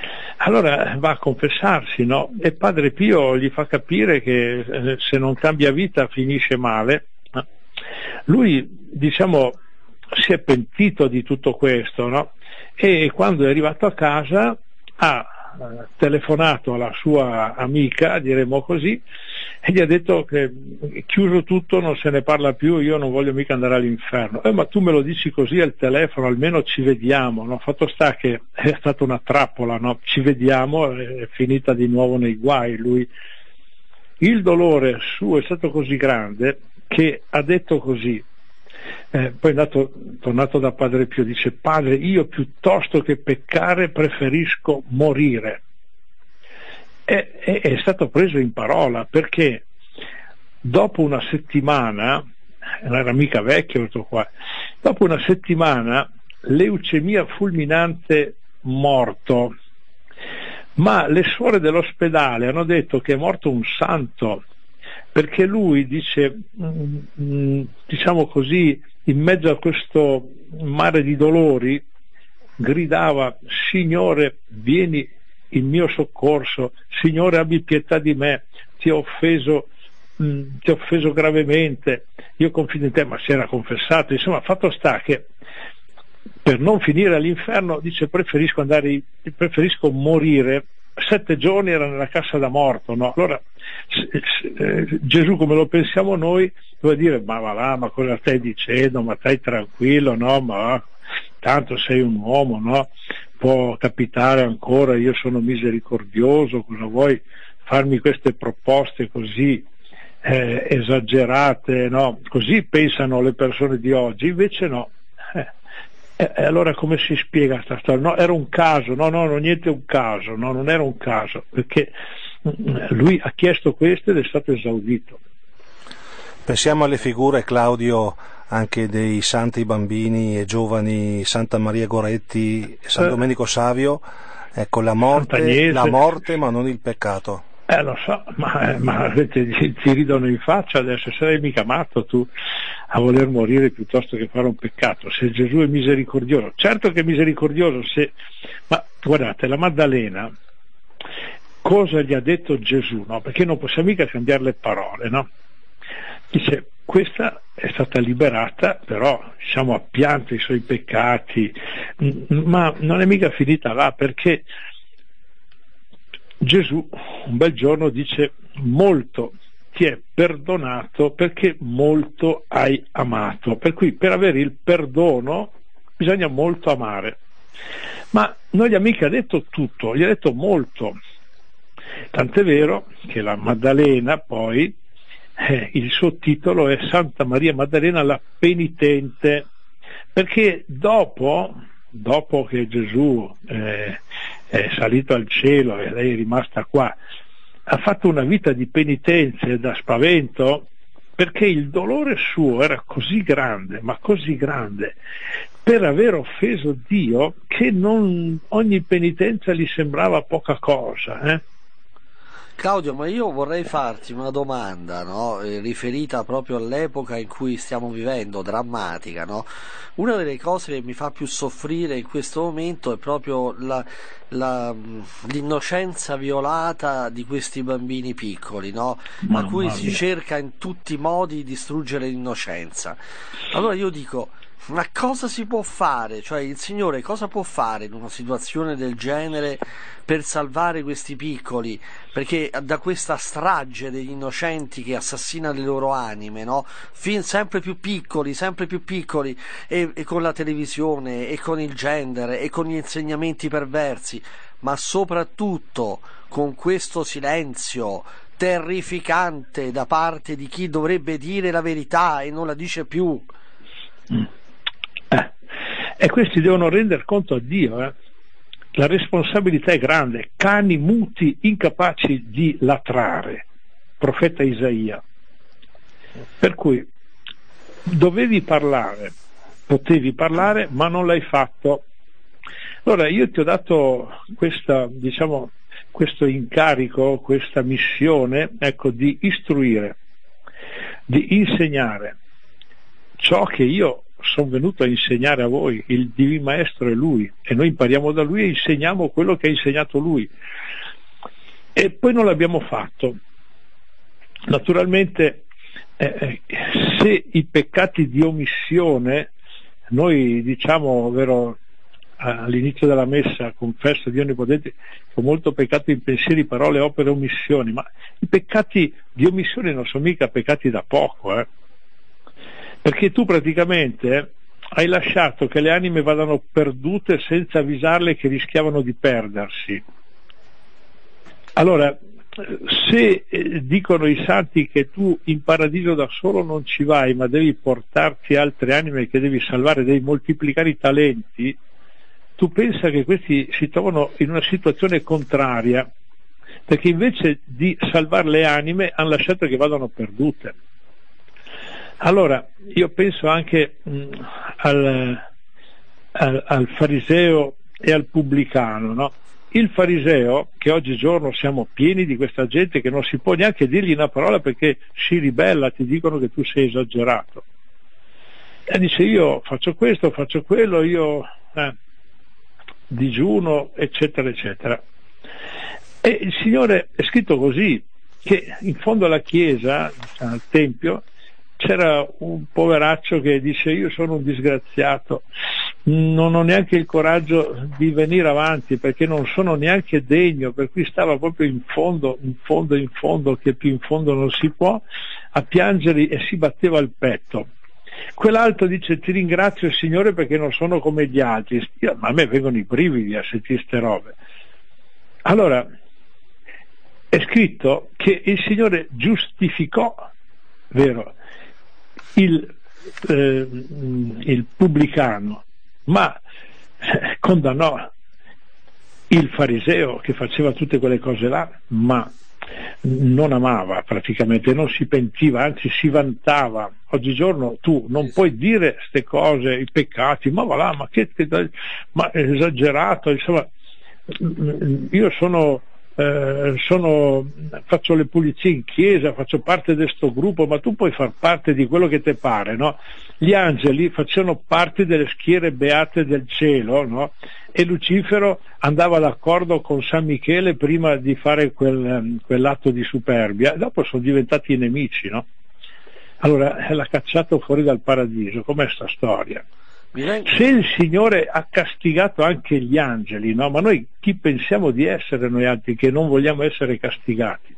allora va a confessarsi, no? E Padre Pio gli fa capire che eh, se non cambia vita finisce male. Lui, diciamo, si è pentito di tutto questo, no? E quando è arrivato a casa ha eh, telefonato alla sua amica, diremo così, e gli ha detto che chiuso tutto non se ne parla più, io non voglio mica andare all'inferno. Eh, ma tu me lo dici così al telefono, almeno ci vediamo, no? Fatto sta che è stata una trappola, no? Ci vediamo, è finita di nuovo nei guai lui. Il dolore suo è stato così grande che ha detto così, eh, poi è andato, tornato da Padre Pio, dice: padre, io piuttosto che peccare preferisco morire. È, è, è stato preso in parola, perché dopo una settimana, non era mica vecchio questo qua, dopo una settimana leucemia fulminante, morto, ma le suore dell'ospedale hanno detto che è morto un santo, perché lui dice, diciamo così, in mezzo a questo mare di dolori gridava: Signore, vieni in mio soccorso, Signore, abbi pietà di me, ti ho offeso, mh, ti ho offeso gravemente, io confido in te. Ma si era confessato. Insomma, fatto sta che per non finire all'inferno dice: preferisco andare, preferisco morire. Sette giorni era nella cassa da morto, no? Allora eh, Gesù, come lo pensiamo noi, doveva dire: ma va là, ma cosa stai dicendo, ma stai tranquillo, no? Ma tanto sei un uomo, no? Può capitare ancora, io sono misericordioso, cosa vuoi farmi queste proposte così eh, esagerate, no? Così pensano le persone di oggi, invece no. Eh, E allora come si spiega questa storia? No, era un caso, no, no, no, niente un caso, no, non era un caso, perché lui ha chiesto questo ed è stato esaudito. Pensiamo alle figure, Claudio, anche dei santi bambini e giovani, Santa Maria Goretti e San Domenico Savio, ecco, la morte, la morte ma non il peccato. Eh, lo so, ma, ma ti, ti ridono in faccia adesso, sarei mica matto tu a voler morire piuttosto che fare un peccato. Se Gesù è misericordioso, certo che è misericordioso, se... ma guardate, la Maddalena, cosa gli ha detto Gesù, no? Perché non possiamo mica cambiare le parole, no? Dice: questa è stata liberata, però diciamo ha pianto i suoi peccati, ma non è mica finita là, perché Gesù un bel giorno dice: molto ti è perdonato perché molto hai amato. Per cui per avere il perdono bisogna molto amare. Ma non gli ha mica detto tutto, gli ha detto molto. Tant'è vero che la Maddalena poi, eh, il suo titolo è Santa Maria Maddalena la penitente, perché dopo, dopo che Gesù eh, è salito al cielo e lei è rimasta qua, ha fatto una vita di penitenza e da spavento, perché il dolore suo era così grande, ma così grande, per aver offeso Dio, che non, ogni penitenza gli sembrava poca cosa. Eh? Claudio, ma io vorrei farti una domanda, no? eh, riferita proprio all'epoca in cui stiamo vivendo, drammatica, no? Una delle cose che mi fa più soffrire in questo momento è proprio la, la, l'innocenza violata di questi bambini piccoli, no? A cui si cerca in tutti i modi di distruggere l'innocenza. Allora io dico: ma cosa si può fare? Cioè il Signore cosa può fare in una situazione del genere per salvare questi piccoli? Perché da questa strage degli innocenti che assassina le loro anime, no? Fin sempre più piccoli, sempre più piccoli, e, e con la televisione, e con il gender, e con gli insegnamenti perversi, ma soprattutto con questo silenzio terrificante da parte di chi dovrebbe dire la verità e non la dice più. Mm. Eh, e questi devono rendere conto a Dio, eh? La responsabilità è grande. Cani muti incapaci di latrare, profeta Isaia. Per cui dovevi parlare, potevi parlare, ma non l'hai fatto. Allora io ti ho dato questa, diciamo, questo incarico, questa missione, ecco, di istruire, di insegnare ciò che io sono venuto a insegnare a voi, il Divino Maestro è Lui, e noi impariamo da Lui e insegniamo quello che ha insegnato Lui. E poi non l'abbiamo fatto. Naturalmente, eh, se i peccati di omissione, noi diciamo, vero, all'inizio della messa, confesso Dio Onnipotente che ho molto peccato in pensieri, parole, opere, omissioni, ma i peccati di omissione non sono mica peccati da poco, eh? Perché tu praticamente hai lasciato che le anime vadano perdute senza avvisarle che rischiavano di perdersi. Allora, se eh, dicono i santi che tu in paradiso da solo non ci vai, ma devi portarti altre anime che devi salvare, devi moltiplicare i talenti, tu pensa che questi si trovano in una situazione contraria, perché invece di salvare le anime hanno lasciato che vadano perdute. Allora, io penso anche mh, al, al, al fariseo e al pubblicano, no? Il fariseo, che oggigiorno siamo pieni di questa gente che non si può neanche dirgli una parola perché si ribella, ti dicono che tu sei esagerato. E dice: io faccio questo, faccio quello, io eh, digiuno, eccetera, eccetera. E il Signore è scritto così, che in fondo alla chiesa, al Tempio, c'era un poveraccio che dice: io sono un disgraziato, non ho neanche il coraggio di venire avanti perché non sono neanche degno, per cui stava proprio in fondo, in fondo, in fondo, che più in fondo non si può, a piangere e si batteva il petto. Quell'altro dice: ti ringrazio Signore perché non sono come gli altri. Ma a me vengono i brividi a sentire ste robe. Allora, è scritto che il Signore giustificò, vero, il, eh, il pubblicano, ma condannò il fariseo che faceva tutte quelle cose là, ma non amava praticamente, non si pentiva, anzi si vantava. Oggigiorno tu non puoi dire queste cose, i peccati, ma va là, ma che, che ma è esagerato, insomma. Io sono Eh, sono, faccio le pulizie in chiesa, faccio parte di questo gruppo, ma tu puoi far parte di quello che te pare, no? Gli angeli facevano parte delle schiere beate del cielo, no? E Lucifero andava d'accordo con San Michele prima di fare quel, quell'atto di superbia, dopo sono diventati nemici, no? Allora l'ha cacciato fuori dal paradiso. Com'è sta storia? Se il Signore ha castigato anche gli angeli, no? Ma noi chi pensiamo di essere noi altri che non vogliamo essere castigati?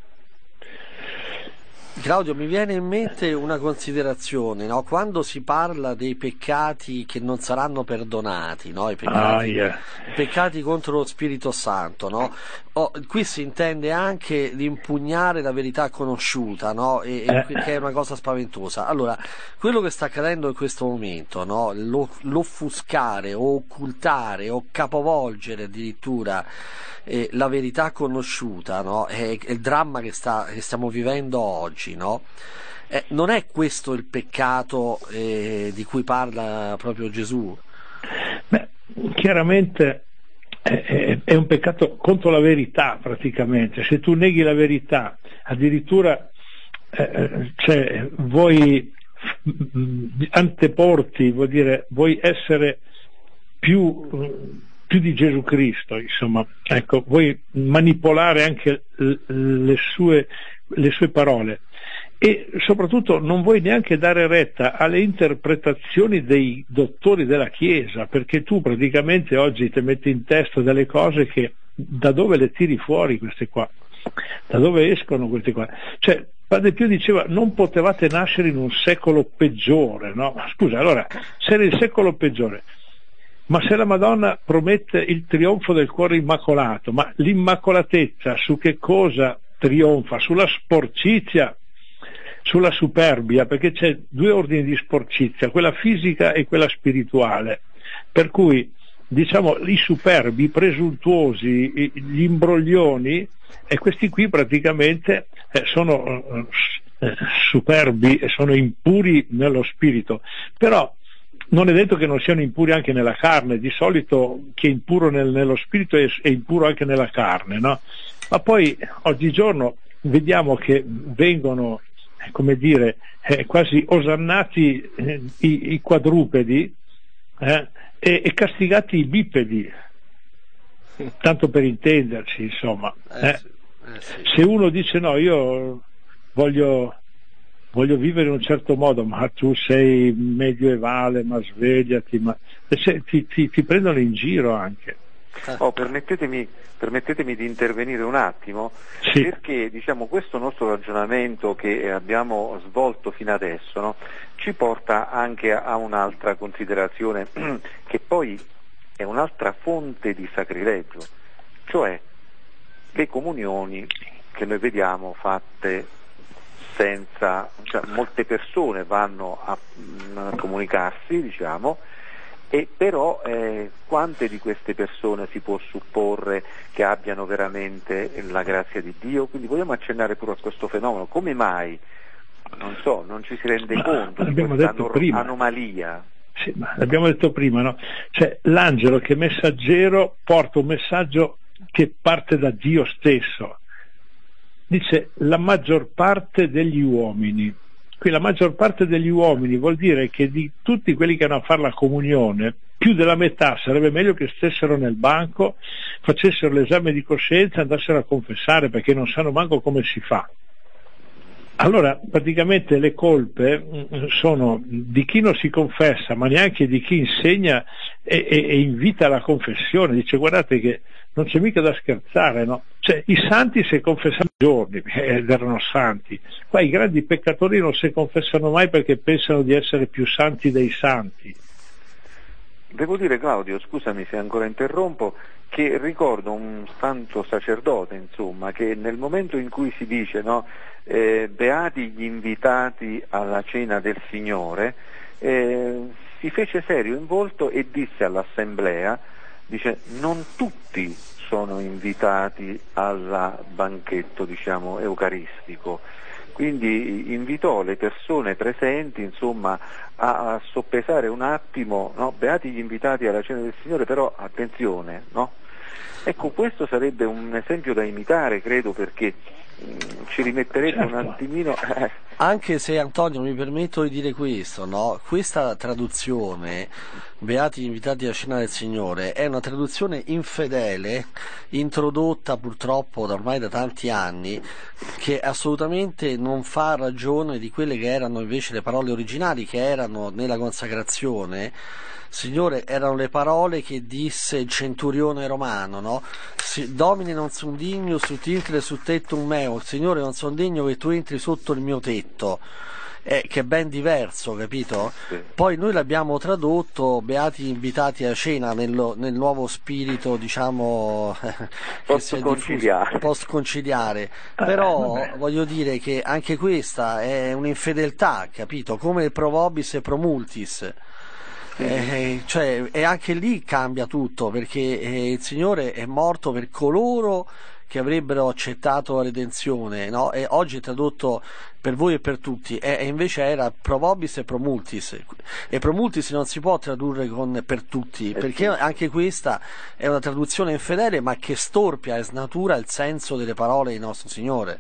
Claudio, mi viene in mente una considerazione, no? Quando si parla dei peccati che non saranno perdonati, no? I peccati, ah, yeah. i peccati contro lo Spirito Santo, no? Oh, qui si intende anche l'impugnare la verità conosciuta, no? E, eh. che è una cosa spaventosa. Allora, quello che sta accadendo in questo momento, no? Lo, l'offuscare o occultare o capovolgere addirittura eh, la verità conosciuta, no? È, è il dramma che, sta, che stiamo vivendo oggi, no? Eh, non è questo il peccato eh, di cui parla proprio Gesù? Beh, chiaramente è, è un peccato contro la verità praticamente. Se tu neghi la verità, addirittura eh, cioè, vuoi anteporti, vuol dire vuoi essere più, più di Gesù Cristo, insomma, ecco, vuoi manipolare anche le sue, le sue parole. E soprattutto non vuoi neanche dare retta alle interpretazioni dei dottori della Chiesa, perché tu praticamente oggi ti metti in testa delle cose che da dove le tiri fuori queste qua? Da dove escono queste qua? Cioè, Padre Pio diceva: non potevate nascere in un secolo peggiore, no? Scusa, allora, se era il secolo peggiore, ma se la Madonna promette il trionfo del cuore immacolato, ma l'immacolatezza su che cosa trionfa? Sulla sporcizia, sulla superbia, perché c'è due ordini di sporcizia, quella fisica e quella spirituale, per cui diciamo i superbi, i presuntuosi, gli imbroglioni, e questi qui praticamente eh, sono eh, superbi e sono impuri nello spirito, però non è detto che non siano impuri anche nella carne. Di solito chi è impuro nel, nello spirito è, è impuro anche nella carne, no? Ma poi oggigiorno vediamo che vengono come dire, eh, quasi osannati eh, i, i quadrupedi eh, e, e castigati i bipedi, tanto per intenderci, insomma. Eh, Eh. sì, eh, sì. Se uno dice no, io voglio, voglio vivere in un certo modo, ma tu sei medievale, ma svegliati, ma se, ti, ti, ti prendono in giro anche. Oh, permettetemi, permettetemi di intervenire un attimo, Sì. perché diciamo, questo nostro ragionamento che abbiamo svolto fino adesso, no, ci porta anche a, a un'altra considerazione che poi è un'altra fonte di sacrilegio, cioè le comunioni che noi vediamo fatte senza, cioè molte persone vanno a, a comunicarsi, diciamo, e però eh, quante di queste persone si può supporre che abbiano veramente la grazia di Dio? Quindi vogliamo accennare pure a questo fenomeno, come mai, non so, non ci si rende Ma conto di l'abbiamo questa detto anor- prima. anomalia? Sì, ma l'abbiamo detto prima, no? Cioè, l'angelo che è messaggero porta un messaggio che parte da Dio stesso. Dice la maggior parte degli uomini. Qui la maggior parte degli uomini vuol dire che di tutti quelli che hanno a fare la comunione, più della metà sarebbe meglio che stessero nel banco, facessero l'esame di coscienza e andassero a confessare, perché non sanno manco come si fa. Allora, praticamente le colpe sono di chi non si confessa, ma neanche di chi insegna e, e, e invita alla confessione. Dice, guardate che non c'è mica da scherzare, no? Cioè, i santi si confessano giorni, ed erano santi. Qua i grandi peccatori non si confessano mai perché pensano di essere più santi dei santi. Devo dire, Claudio, scusami se ancora interrompo, che ricordo un santo sacerdote, insomma, che nel momento in cui si dice, no, eh, beati gli invitati alla cena del Signore, eh, si fece serio in volto e disse all'assemblea, dice, non tutti sono invitati al banchetto, diciamo, eucaristico. Quindi invitò le persone presenti, insomma, a, a soppesare un attimo, no? Beati gli invitati alla cena del Signore, però attenzione, no? Ecco, questo sarebbe un esempio da imitare, credo, perché mh, ci rimetterebbe certo. un attimino... Eh. Anche se, Antonio, mi permetto di dire questo, no? Questa traduzione, beati gli invitati alla cena del Signore, è una traduzione infedele, introdotta purtroppo da ormai da tanti anni, che assolutamente non fa ragione di quelle che erano invece le parole originali, che erano nella consacrazione. Signore, erano le parole che disse il centurione romano, no? Domini non son digno su tintre su tetto un meo, Signore non son degno che tu entri sotto il mio tetto, eh, che è ben diverso, capito? Sì. Poi noi l'abbiamo tradotto beati invitati a cena nel, nel nuovo spirito, diciamo, che si è diffuso, post conciliare, però eh, voglio dire che anche questa è un'infedeltà, capito? Come il pro vobis e pro multis. Eh, cioè, e anche lì cambia tutto, perché eh, il Signore è morto per coloro che avrebbero accettato la redenzione, no? E oggi è tradotto per voi e per tutti, e, e invece era pro vobis e pro multis, e pro multis non si può tradurre con per tutti, eh perché sì. Anche questa è una traduzione infedele, ma che storpia e snatura il senso delle parole di nostro Signore.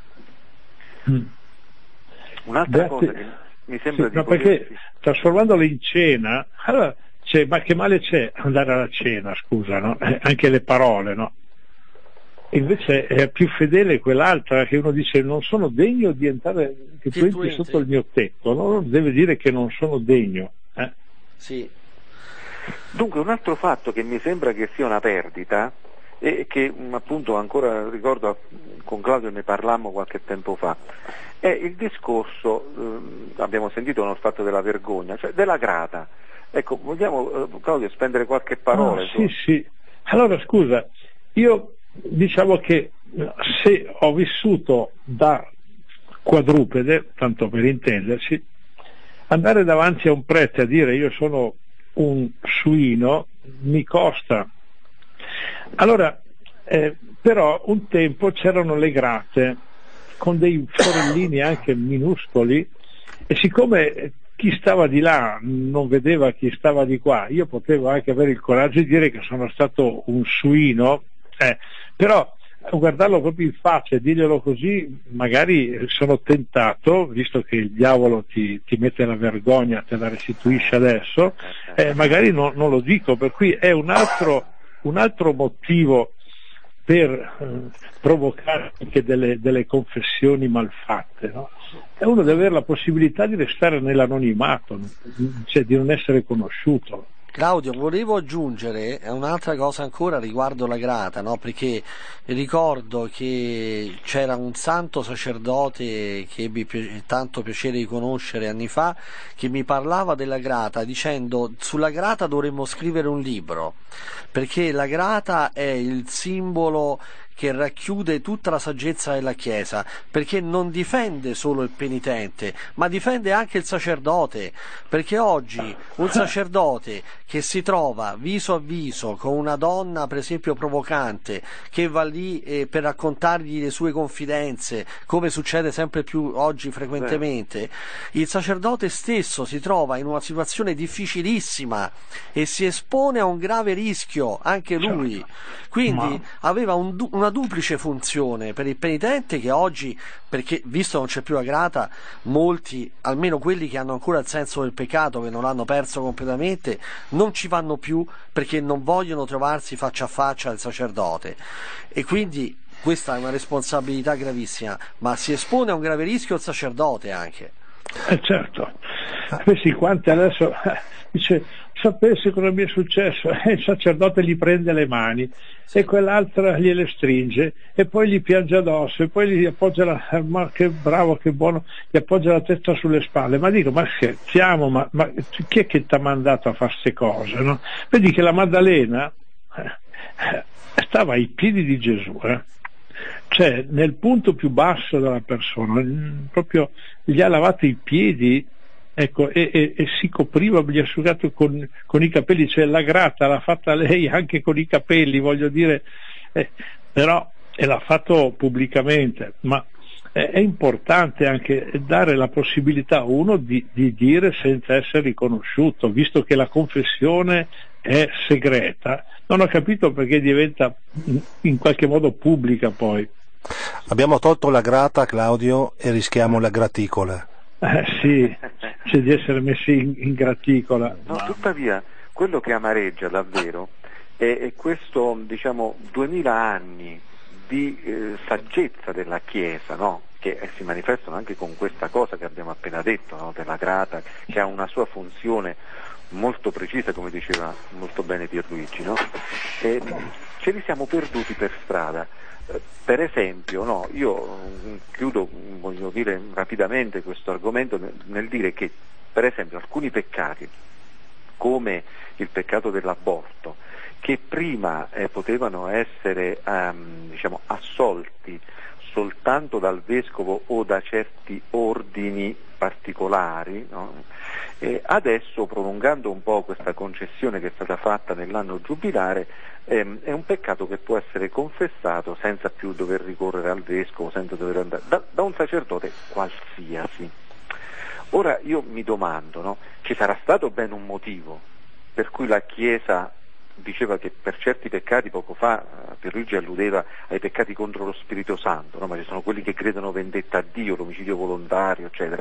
Mm. Un'altra Beati... cosa che mi sembra sì, di no, poter... perché trasformandolo in cena, allora, cioè, ma che male c'è andare alla cena, scusa, no? Eh, anche le parole, no? Invece è più fedele quell'altra, che uno dice non sono degno di entrare, che, che tu entri sotto il mio tetto, no? Deve dire che non sono degno. Eh? Sì. Dunque un altro fatto che mi sembra che sia una perdita, e che appunto ancora ricordo con Claudio ne parlammo qualche tempo fa, è il discorso, eh, abbiamo sentito nel fatto della vergogna, cioè della grata. Ecco, vogliamo eh, Claudio spendere qualche parola? Ah, sì, sì. Allora scusa, io diciamo che se ho vissuto da quadrupede, tanto per intenderci, andare davanti a un prete a dire io sono un suino mi costa. Allora, eh, però un tempo c'erano le grate con dei forellini anche minuscoli, e siccome chi stava di là non vedeva chi stava di qua, io potevo anche avere il coraggio di dire che sono stato un suino, eh, però guardarlo proprio in faccia e dirglielo così, magari sono tentato, visto che il diavolo ti, ti mette la vergogna, te la restituisce adesso, eh, magari non, non lo dico, per cui è un altro, un altro motivo per eh, provocare anche delle, delle confessioni malfatte, no? E uno deve avere la possibilità di restare nell'anonimato, cioè di non essere conosciuto. Claudio, volevo aggiungere un'altra cosa ancora riguardo la grata, no? Perché ricordo che c'era un santo sacerdote che ebbi pi- tanto piacere di conoscere anni fa, che mi parlava della grata dicendo: sulla grata dovremmo scrivere un libro, perché la grata è il simbolo che racchiude tutta la saggezza della Chiesa, perché non difende solo il penitente, ma difende anche il sacerdote, perché oggi un sacerdote che si trova viso a viso con una donna, per esempio provocante, che va lì eh, per raccontargli le sue confidenze, come succede sempre più oggi frequentemente, il sacerdote stesso si trova in una situazione difficilissima e si espone a un grave rischio anche lui, quindi aveva un, una duplice funzione per il penitente, che oggi, perché visto non c'è più la grata, molti, almeno quelli che hanno ancora il senso del peccato, che non l'hanno perso completamente, non ci vanno più perché non vogliono trovarsi faccia a faccia al sacerdote, e quindi questa è una responsabilità gravissima, ma si espone a un grave rischio il sacerdote anche. Eh certo, questi quanti adesso eh, dice: sapessi cosa mi è successo, e il sacerdote gli prende le mani e quell'altra gliele stringe e poi gli piange addosso e poi gli appoggia la, ma che bravo, che buono, gli appoggia la testa sulle spalle. Ma dico, ma scherziamo, ma, ma chi è che ti ha mandato a fare queste cose, no? Vedi che la Maddalena eh, stava ai piedi di Gesù, eh? Cioè nel punto più basso della persona, proprio gli ha lavato i piedi, ecco, e, e, e si copriva, gli ha asciugato con, con i capelli, cioè la grata l'ha fatta lei anche con i capelli, voglio dire, eh, però e l'ha fatto pubblicamente, ma è, è importante anche dare la possibilità a uno di, di dire senza essere riconosciuto, visto che la confessione è segreta. Non ho capito perché diventa in qualche modo pubblica poi. Abbiamo tolto la grata, Claudio, e rischiamo la graticola. Eh, sì, c'è di essere messi in, in graticola. No, tuttavia, quello che amareggia davvero è, è questo, diciamo, duemila anni di eh, saggezza della Chiesa, no? Che eh, si manifestano anche con questa cosa che abbiamo appena detto, no? Della grata, che ha una sua funzione molto precisa, come diceva molto bene Pierluigi, no? E ce li siamo perduti per strada. Per esempio, no, io chiudo, voglio dire rapidamente questo argomento nel, nel dire che, per esempio, alcuni peccati, come il peccato dell'aborto, che prima eh, potevano essere um, diciamo, assolti soltanto dal vescovo o da certi ordini particolari, no? E adesso, prolungando un po' questa concessione che è stata fatta nell'anno giubilare, ehm, è un peccato che può essere confessato senza più dover ricorrere al vescovo, senza dover andare da, da un sacerdote qualsiasi. Ora io mi domando, no? Ci sarà stato ben un motivo per cui la Chiesa diceva che per certi peccati, poco fa Pierluigi alludeva ai peccati contro lo Spirito Santo, no? Ma ci sono quelli che credono vendetta a Dio, l'omicidio volontario, eccetera.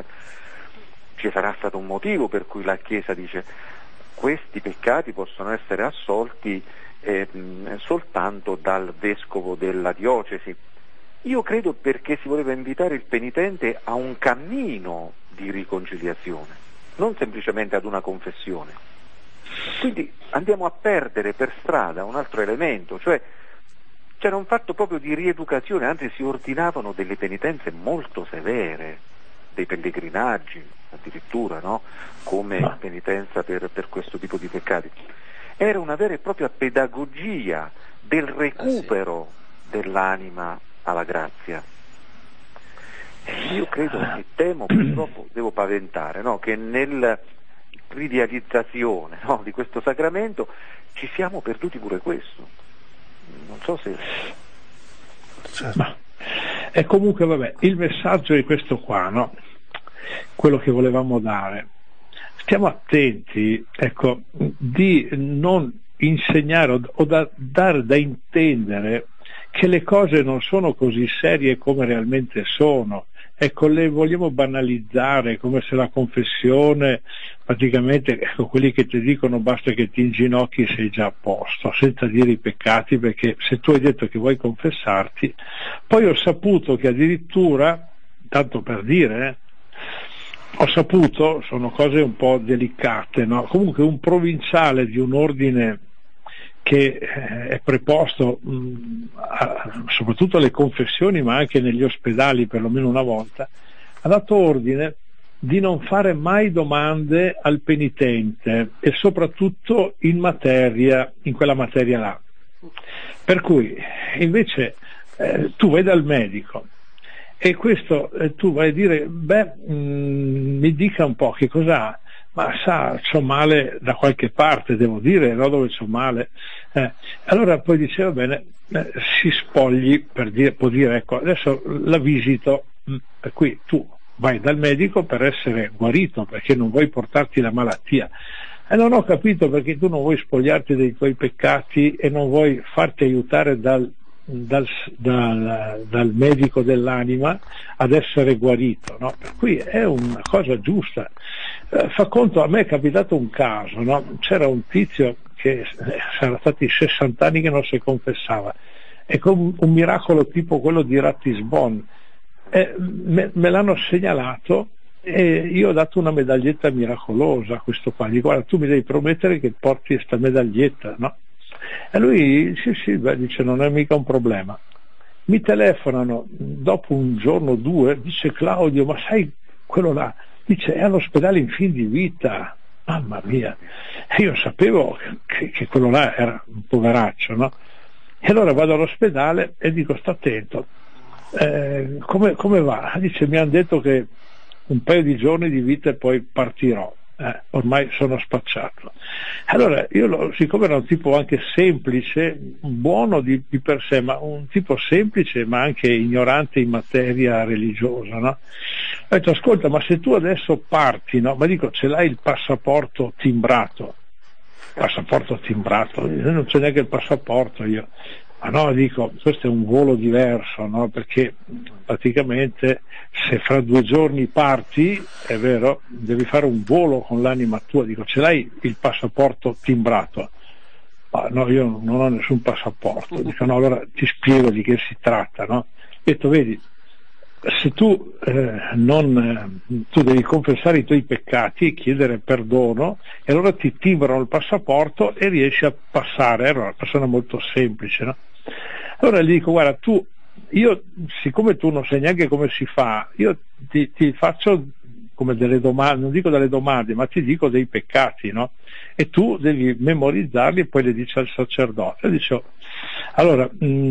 Ci sarà stato un motivo per cui la Chiesa dice questi peccati possono essere assolti eh, soltanto dal vescovo della diocesi. Io credo perché si voleva invitare il penitente a un cammino di riconciliazione, non semplicemente ad una confessione. Quindi andiamo a perdere per strada un altro elemento, cioè c'era un fatto proprio di rieducazione, anzi si ordinavano delle penitenze molto severe, dei pellegrinaggi addirittura, no? Come no. penitenza per, per questo tipo di peccati. Era una vera e propria pedagogia del recupero ah, sì. dell'anima alla grazia. E io credo e temo, purtroppo devo paventare, no? Che nel ridealizzazione, no? di questo sacramento ci siamo perduti pure questo. Non so se... Ma, e comunque vabbè, il messaggio è questo qua, no? Quello che volevamo dare. Stiamo attenti, ecco, di non insegnare o, o da, dare da intendere che le cose non sono così serie come realmente sono. Ecco, le vogliamo banalizzare come se la confessione, praticamente, ecco, quelli che ti dicono basta che ti inginocchi e sei già a posto, senza dire i peccati, perché se tu hai detto che vuoi confessarti, poi ho saputo che addirittura, tanto per dire, eh, ho saputo, sono cose un po' delicate, no? Comunque un provinciale di un ordine che è preposto mh, a, soprattutto alle confessioni, ma anche negli ospedali perlomeno una volta, ha dato ordine di non fare mai domande al penitente e soprattutto in materia, in quella materia là. Per cui invece eh, tu vai dal medico e questo eh, tu vai a dire, beh, mh, mi dica un po' che cos'ha. Ma sa, c'ho male da qualche parte, devo dire, no, dove c'ho male. Eh, allora poi dice, va bene, eh, si spogli, per dire, può dire, ecco, adesso la visito, per cui tu vai dal medico per essere guarito, perché non vuoi portarti la malattia. E non ho capito perché tu non vuoi spogliarti dei tuoi peccati e non vuoi farti aiutare dal, dal, dal, dal medico dell'anima ad essere guarito, no? Per cui è una cosa giusta. Eh, fa conto, a me è capitato un caso, no? C'era un tizio che sarà stati sessanta anni che non si confessava, e con un miracolo tipo quello di Ratisbon eh, me, me l'hanno segnalato e io ho dato una medaglietta miracolosa a questo qua. Dico, guarda, tu mi devi promettere che porti questa medaglietta, no? E lui, sì sì, beh, dice, non è mica un problema. Mi telefonano dopo un giorno o due, dice, Claudio, ma sai quello là? Dice, è all'ospedale in fin di vita. Mamma mia. E io sapevo che, che quello là era un poveraccio, no? E allora vado all'ospedale e dico, sta attento, eh, come, come va? Dice, mi hanno detto che un paio di giorni di vita e poi partirò. Eh, ormai sono spacciato. Allora io lo, siccome era un tipo anche semplice, buono di, di per sé, ma un tipo semplice ma anche ignorante in materia religiosa, no? Ho detto, ascolta, ma se tu adesso parti, no? Ma dico, ce l'hai il passaporto timbrato? Passaporto timbrato? Non c'è neanche il passaporto io. Ma no, dico, questo è un volo diverso, no? Perché praticamente se fra due giorni parti, è vero, devi fare un volo con l'anima tua. Dico, ce l'hai il passaporto timbrato? Ma no, io non ho nessun passaporto. Dico, no, allora ti spiego di che si tratta, no? Ho detto, vedi, se tu eh, non eh, tu devi confessare i tuoi peccati e chiedere perdono, e allora ti timbrano il passaporto e riesci a passare. Era una persona molto semplice, no? Allora gli dico, guarda, tu, io, siccome tu non sai neanche come si fa, io ti, ti faccio come delle domande, non dico delle domande, ma ti dico dei peccati, no? E tu devi memorizzarli e poi le dici al sacerdote. E dice, allora,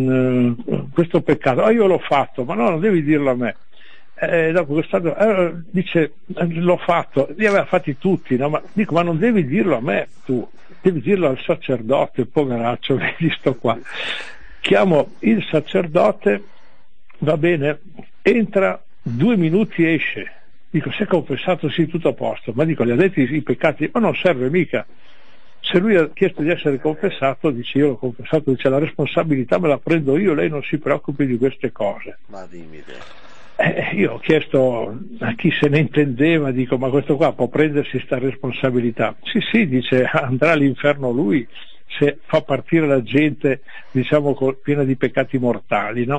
mh, questo peccato, ah, io l'ho fatto, ma no, non devi dirlo a me. Eh, dopo quest'altro, eh, dice, l'ho fatto, li aveva fatti tutti, no? Ma dico, ma non devi dirlo a me, tu, devi dirlo al sacerdote, poveraccio, vedi sto qua. Chiamo il sacerdote, va bene, entra, due minuti esce. Dico, si è confessato, sì, tutto a posto. Ma dico, gli ha detto i peccati, ma non serve mica. Se lui ha chiesto di essere confessato, dice, io l'ho confessato, dice, la responsabilità me la prendo io, lei non si preoccupi di queste cose. Ma dimmi te. Eh, io ho chiesto a chi se ne intendeva, dico, ma questo qua può prendersi sta responsabilità? Sì, sì, dice, andrà all'inferno lui se fa partire la gente, diciamo, piena di peccati mortali, no?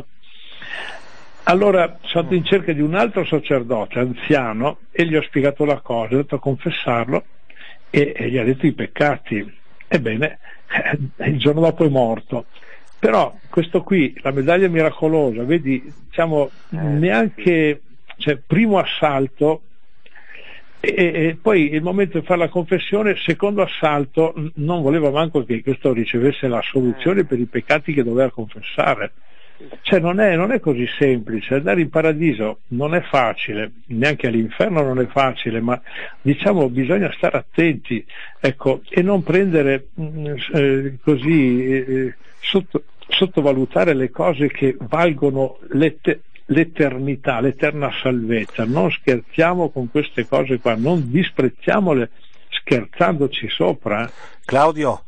Allora sono andato in cerca di un altro sacerdote anziano e gli ho spiegato la cosa, ho detto a confessarlo e, e gli ha detto i peccati. Ebbene, eh, il giorno dopo è morto. Però questo qui, la medaglia miracolosa, vedi, diciamo, eh, neanche, cioè, primo assalto e, e poi il momento di fare la confessione, secondo assalto, non voleva manco che questo ricevesse la soluzione per i peccati che doveva confessare. Cioè non è, non è così semplice. Andare in paradiso non è facile, neanche all'inferno non è facile, ma diciamo bisogna stare attenti, ecco, e non prendere eh, così eh, sotto, sottovalutare le cose che valgono l'et- l'eternità, l'eterna salvezza. Non scherziamo con queste cose qua, non disprezziamole scherzandoci sopra. Claudio,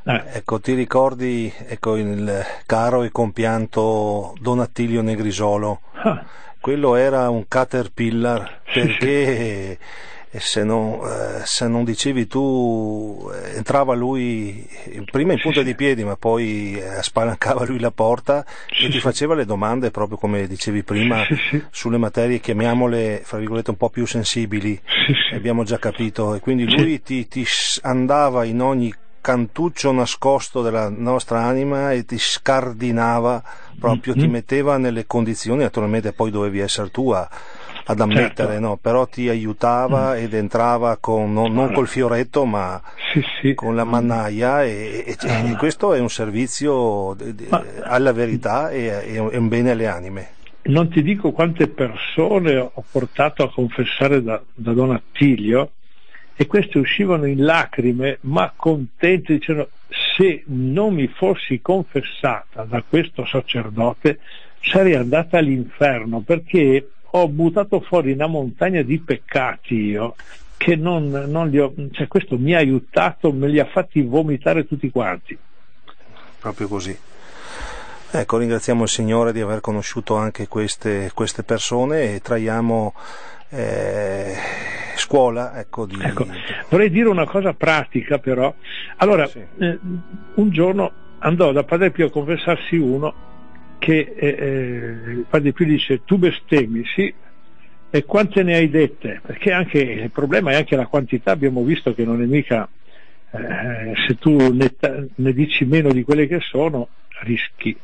Eh. Ecco, ti ricordi ecco, il caro e compianto Don Attilio Negrisolo? Ah. Quello era un caterpillar, Sì, perché sì. Se, non, eh, se non dicevi tu, eh, entrava lui prima in punta sì, di sì. piedi, ma poi eh, spalancava lui la porta sì, e ti sì. faceva le domande, proprio come dicevi prima, sì, sì. sulle materie, chiamiamole fra virgolette un po' più sensibili. Sì, sì. Abbiamo già capito, e quindi lui ti, ti andava in ogni cantuccio nascosto della nostra anima e ti scardinava proprio, mm-hmm. ti metteva nelle condizioni, naturalmente poi dovevi essere tu a, ad ammettere, certo. no? Però ti aiutava mm. ed entrava con, non, non col fioretto ma sì, sì. con la mannaia e, e, e, e questo è un servizio de, de, ma, alla verità e è un bene alle anime. Non ti dico quante persone ho portato a confessare da, da Don Attilio, e queste uscivano in lacrime ma contente, dicendo: se non mi fossi confessata da questo sacerdote sarei andata all'inferno, perché ho buttato fuori una montagna di peccati io che non, non li ho, cioè questo mi ha aiutato, me li ha fatti vomitare tutti quanti. Proprio così. Ecco, ringraziamo il Signore di aver conosciuto anche queste, queste persone e traiamo eh, scuola, ecco, di... ecco, vorrei dire una cosa pratica però. Allora, sì. eh, un giorno andò da Padre Pio a confessarsi uno che eh, eh, Padre Pio dice: tu bestemmi, sì, e quante ne hai dette? Perché anche il problema è anche la quantità, abbiamo visto che non è mica eh, se tu ne, ne dici meno di quelle che sono rischi.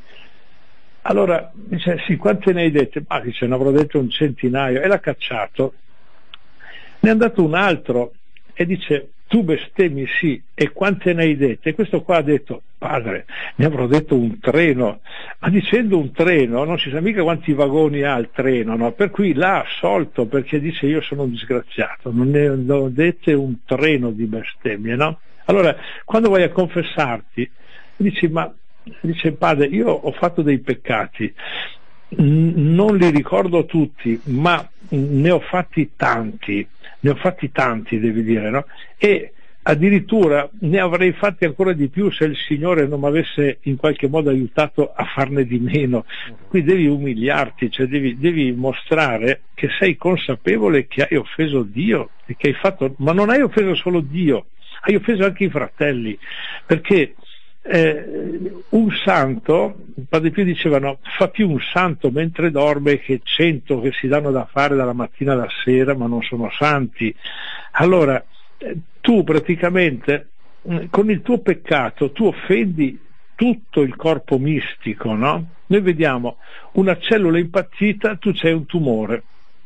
Allora dice: sì, quante ne hai dette? Ma dice: ne avrò detto un centinaio, e l'ha cacciato. Ne è andato un altro e dice: tu bestemmi, sì, e quante ne hai dette? E questo qua ha detto: padre, ne avrò detto un treno. Ma dicendo un treno non si sa mica quanti vagoni ha il treno, no? Per cui l'ha assolto, perché dice: io sono un disgraziato, non ne ho dette un treno di bestemmie, no? Allora quando vai a confessarti dici: ma dice padre, io ho fatto dei peccati, non li ricordo tutti, ma ne ho fatti tanti, ne ho fatti tanti, devi dire, no? E addirittura ne avrei fatti ancora di più se il Signore non mi avesse in qualche modo aiutato a farne di meno. Qui devi umiliarti, cioè devi, devi mostrare che sei consapevole che hai offeso Dio e che hai fatto, ma non hai offeso solo Dio, hai offeso anche i fratelli, perché Eh, un santo, Padre Pio diceva, no, fa più un santo mentre dorme che cento che si danno da fare dalla mattina alla sera ma non sono santi. Allora eh, tu praticamente eh, con il tuo peccato tu offendi tutto il corpo mistico, no? Noi vediamo una cellula impazzita, tu sei un tumore,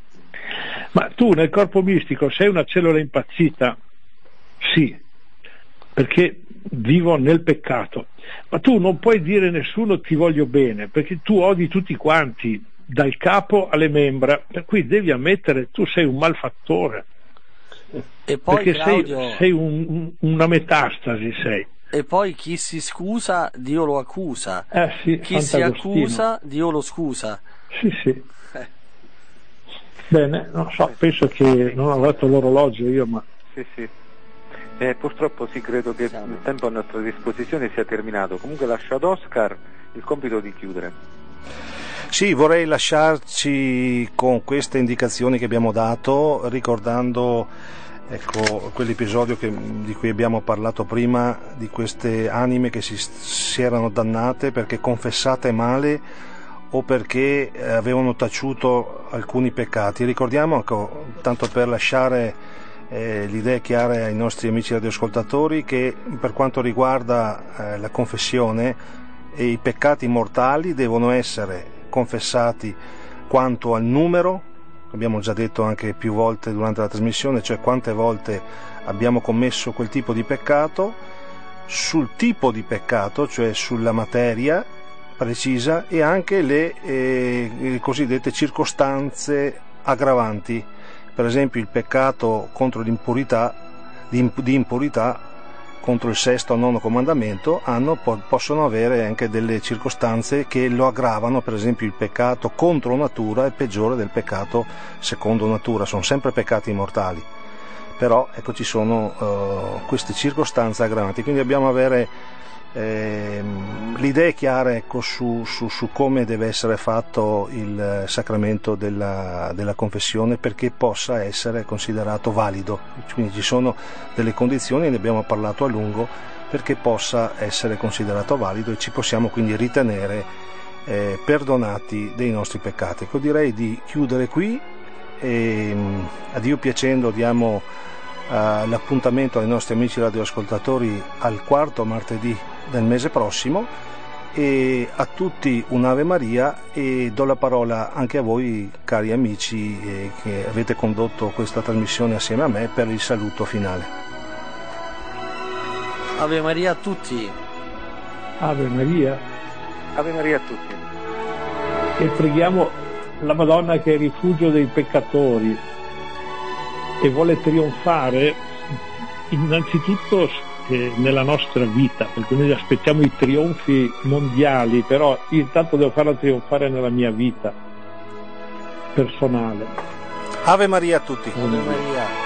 ma tu nel corpo mistico sei una cellula impazzita? Sì, perché vivo nel peccato, ma tu non puoi dire a nessuno ti voglio bene, perché tu odi tutti quanti, dal capo alle membra, per cui devi ammettere tu sei un malfattore, e poi, perché Claudio, sei, sei un, un, una metastasi sei. E poi chi si scusa Dio lo accusa, eh sì, chi si accusa Dio lo scusa. Sì, sì. Eh. Bene, non so, penso che non ho dato l'orologio io, ma sì, sì. Eh, purtroppo sì, credo che il tempo a nostra disposizione sia terminato. Comunque lascio ad Oscar il compito di chiudere. Sì, vorrei lasciarci con queste indicazioni che abbiamo dato, ricordando ecco, quell'episodio che, di cui abbiamo parlato prima, di queste anime che si, si erano dannate perché confessate male o perché avevano taciuto alcuni peccati. Ricordiamo, ecco, tanto per lasciare Eh, l'idea è chiara ai nostri amici radioascoltatori, che per quanto riguarda eh, la confessione e i peccati mortali devono essere confessati quanto al numero, abbiamo già detto anche più volte durante la trasmissione, cioè quante volte abbiamo commesso quel tipo di peccato, sul tipo di peccato, cioè sulla materia precisa, e anche le, eh, le cosiddette circostanze aggravanti. Per esempio il peccato contro l'impurità, di, di impurità contro il sesto o nono comandamento hanno, po, possono avere anche delle circostanze che lo aggravano. Per esempio il peccato contro natura è peggiore del peccato secondo natura, sono sempre peccati mortali. però ecco, ci sono uh, queste circostanze aggravanti, quindi dobbiamo avere eh, le idee chiare, ecco, su, su, su come deve essere fatto il sacramento della, della confessione perché possa essere considerato valido. Quindi ci sono delle condizioni, ne abbiamo parlato a lungo, perché possa essere considerato valido e ci possiamo quindi ritenere eh, perdonati dei nostri peccati. Ecco, direi di chiudere qui e a Dio piacendo diamo uh, l'appuntamento ai nostri amici radioascoltatori al quarto martedì del mese prossimo, e a tutti un'Ave Maria, e do la parola anche a voi cari amici eh, che avete condotto questa trasmissione assieme a me per il saluto finale. Ave Maria a tutti. Ave Maria. Ave Maria a tutti. E preghiamo la Madonna che è il rifugio dei peccatori e vuole trionfare innanzitutto eh, nella nostra vita, perché noi aspettiamo i trionfi mondiali, però io intanto devo farla trionfare nella mia vita personale. Ave Maria a tutti. Ave Maria.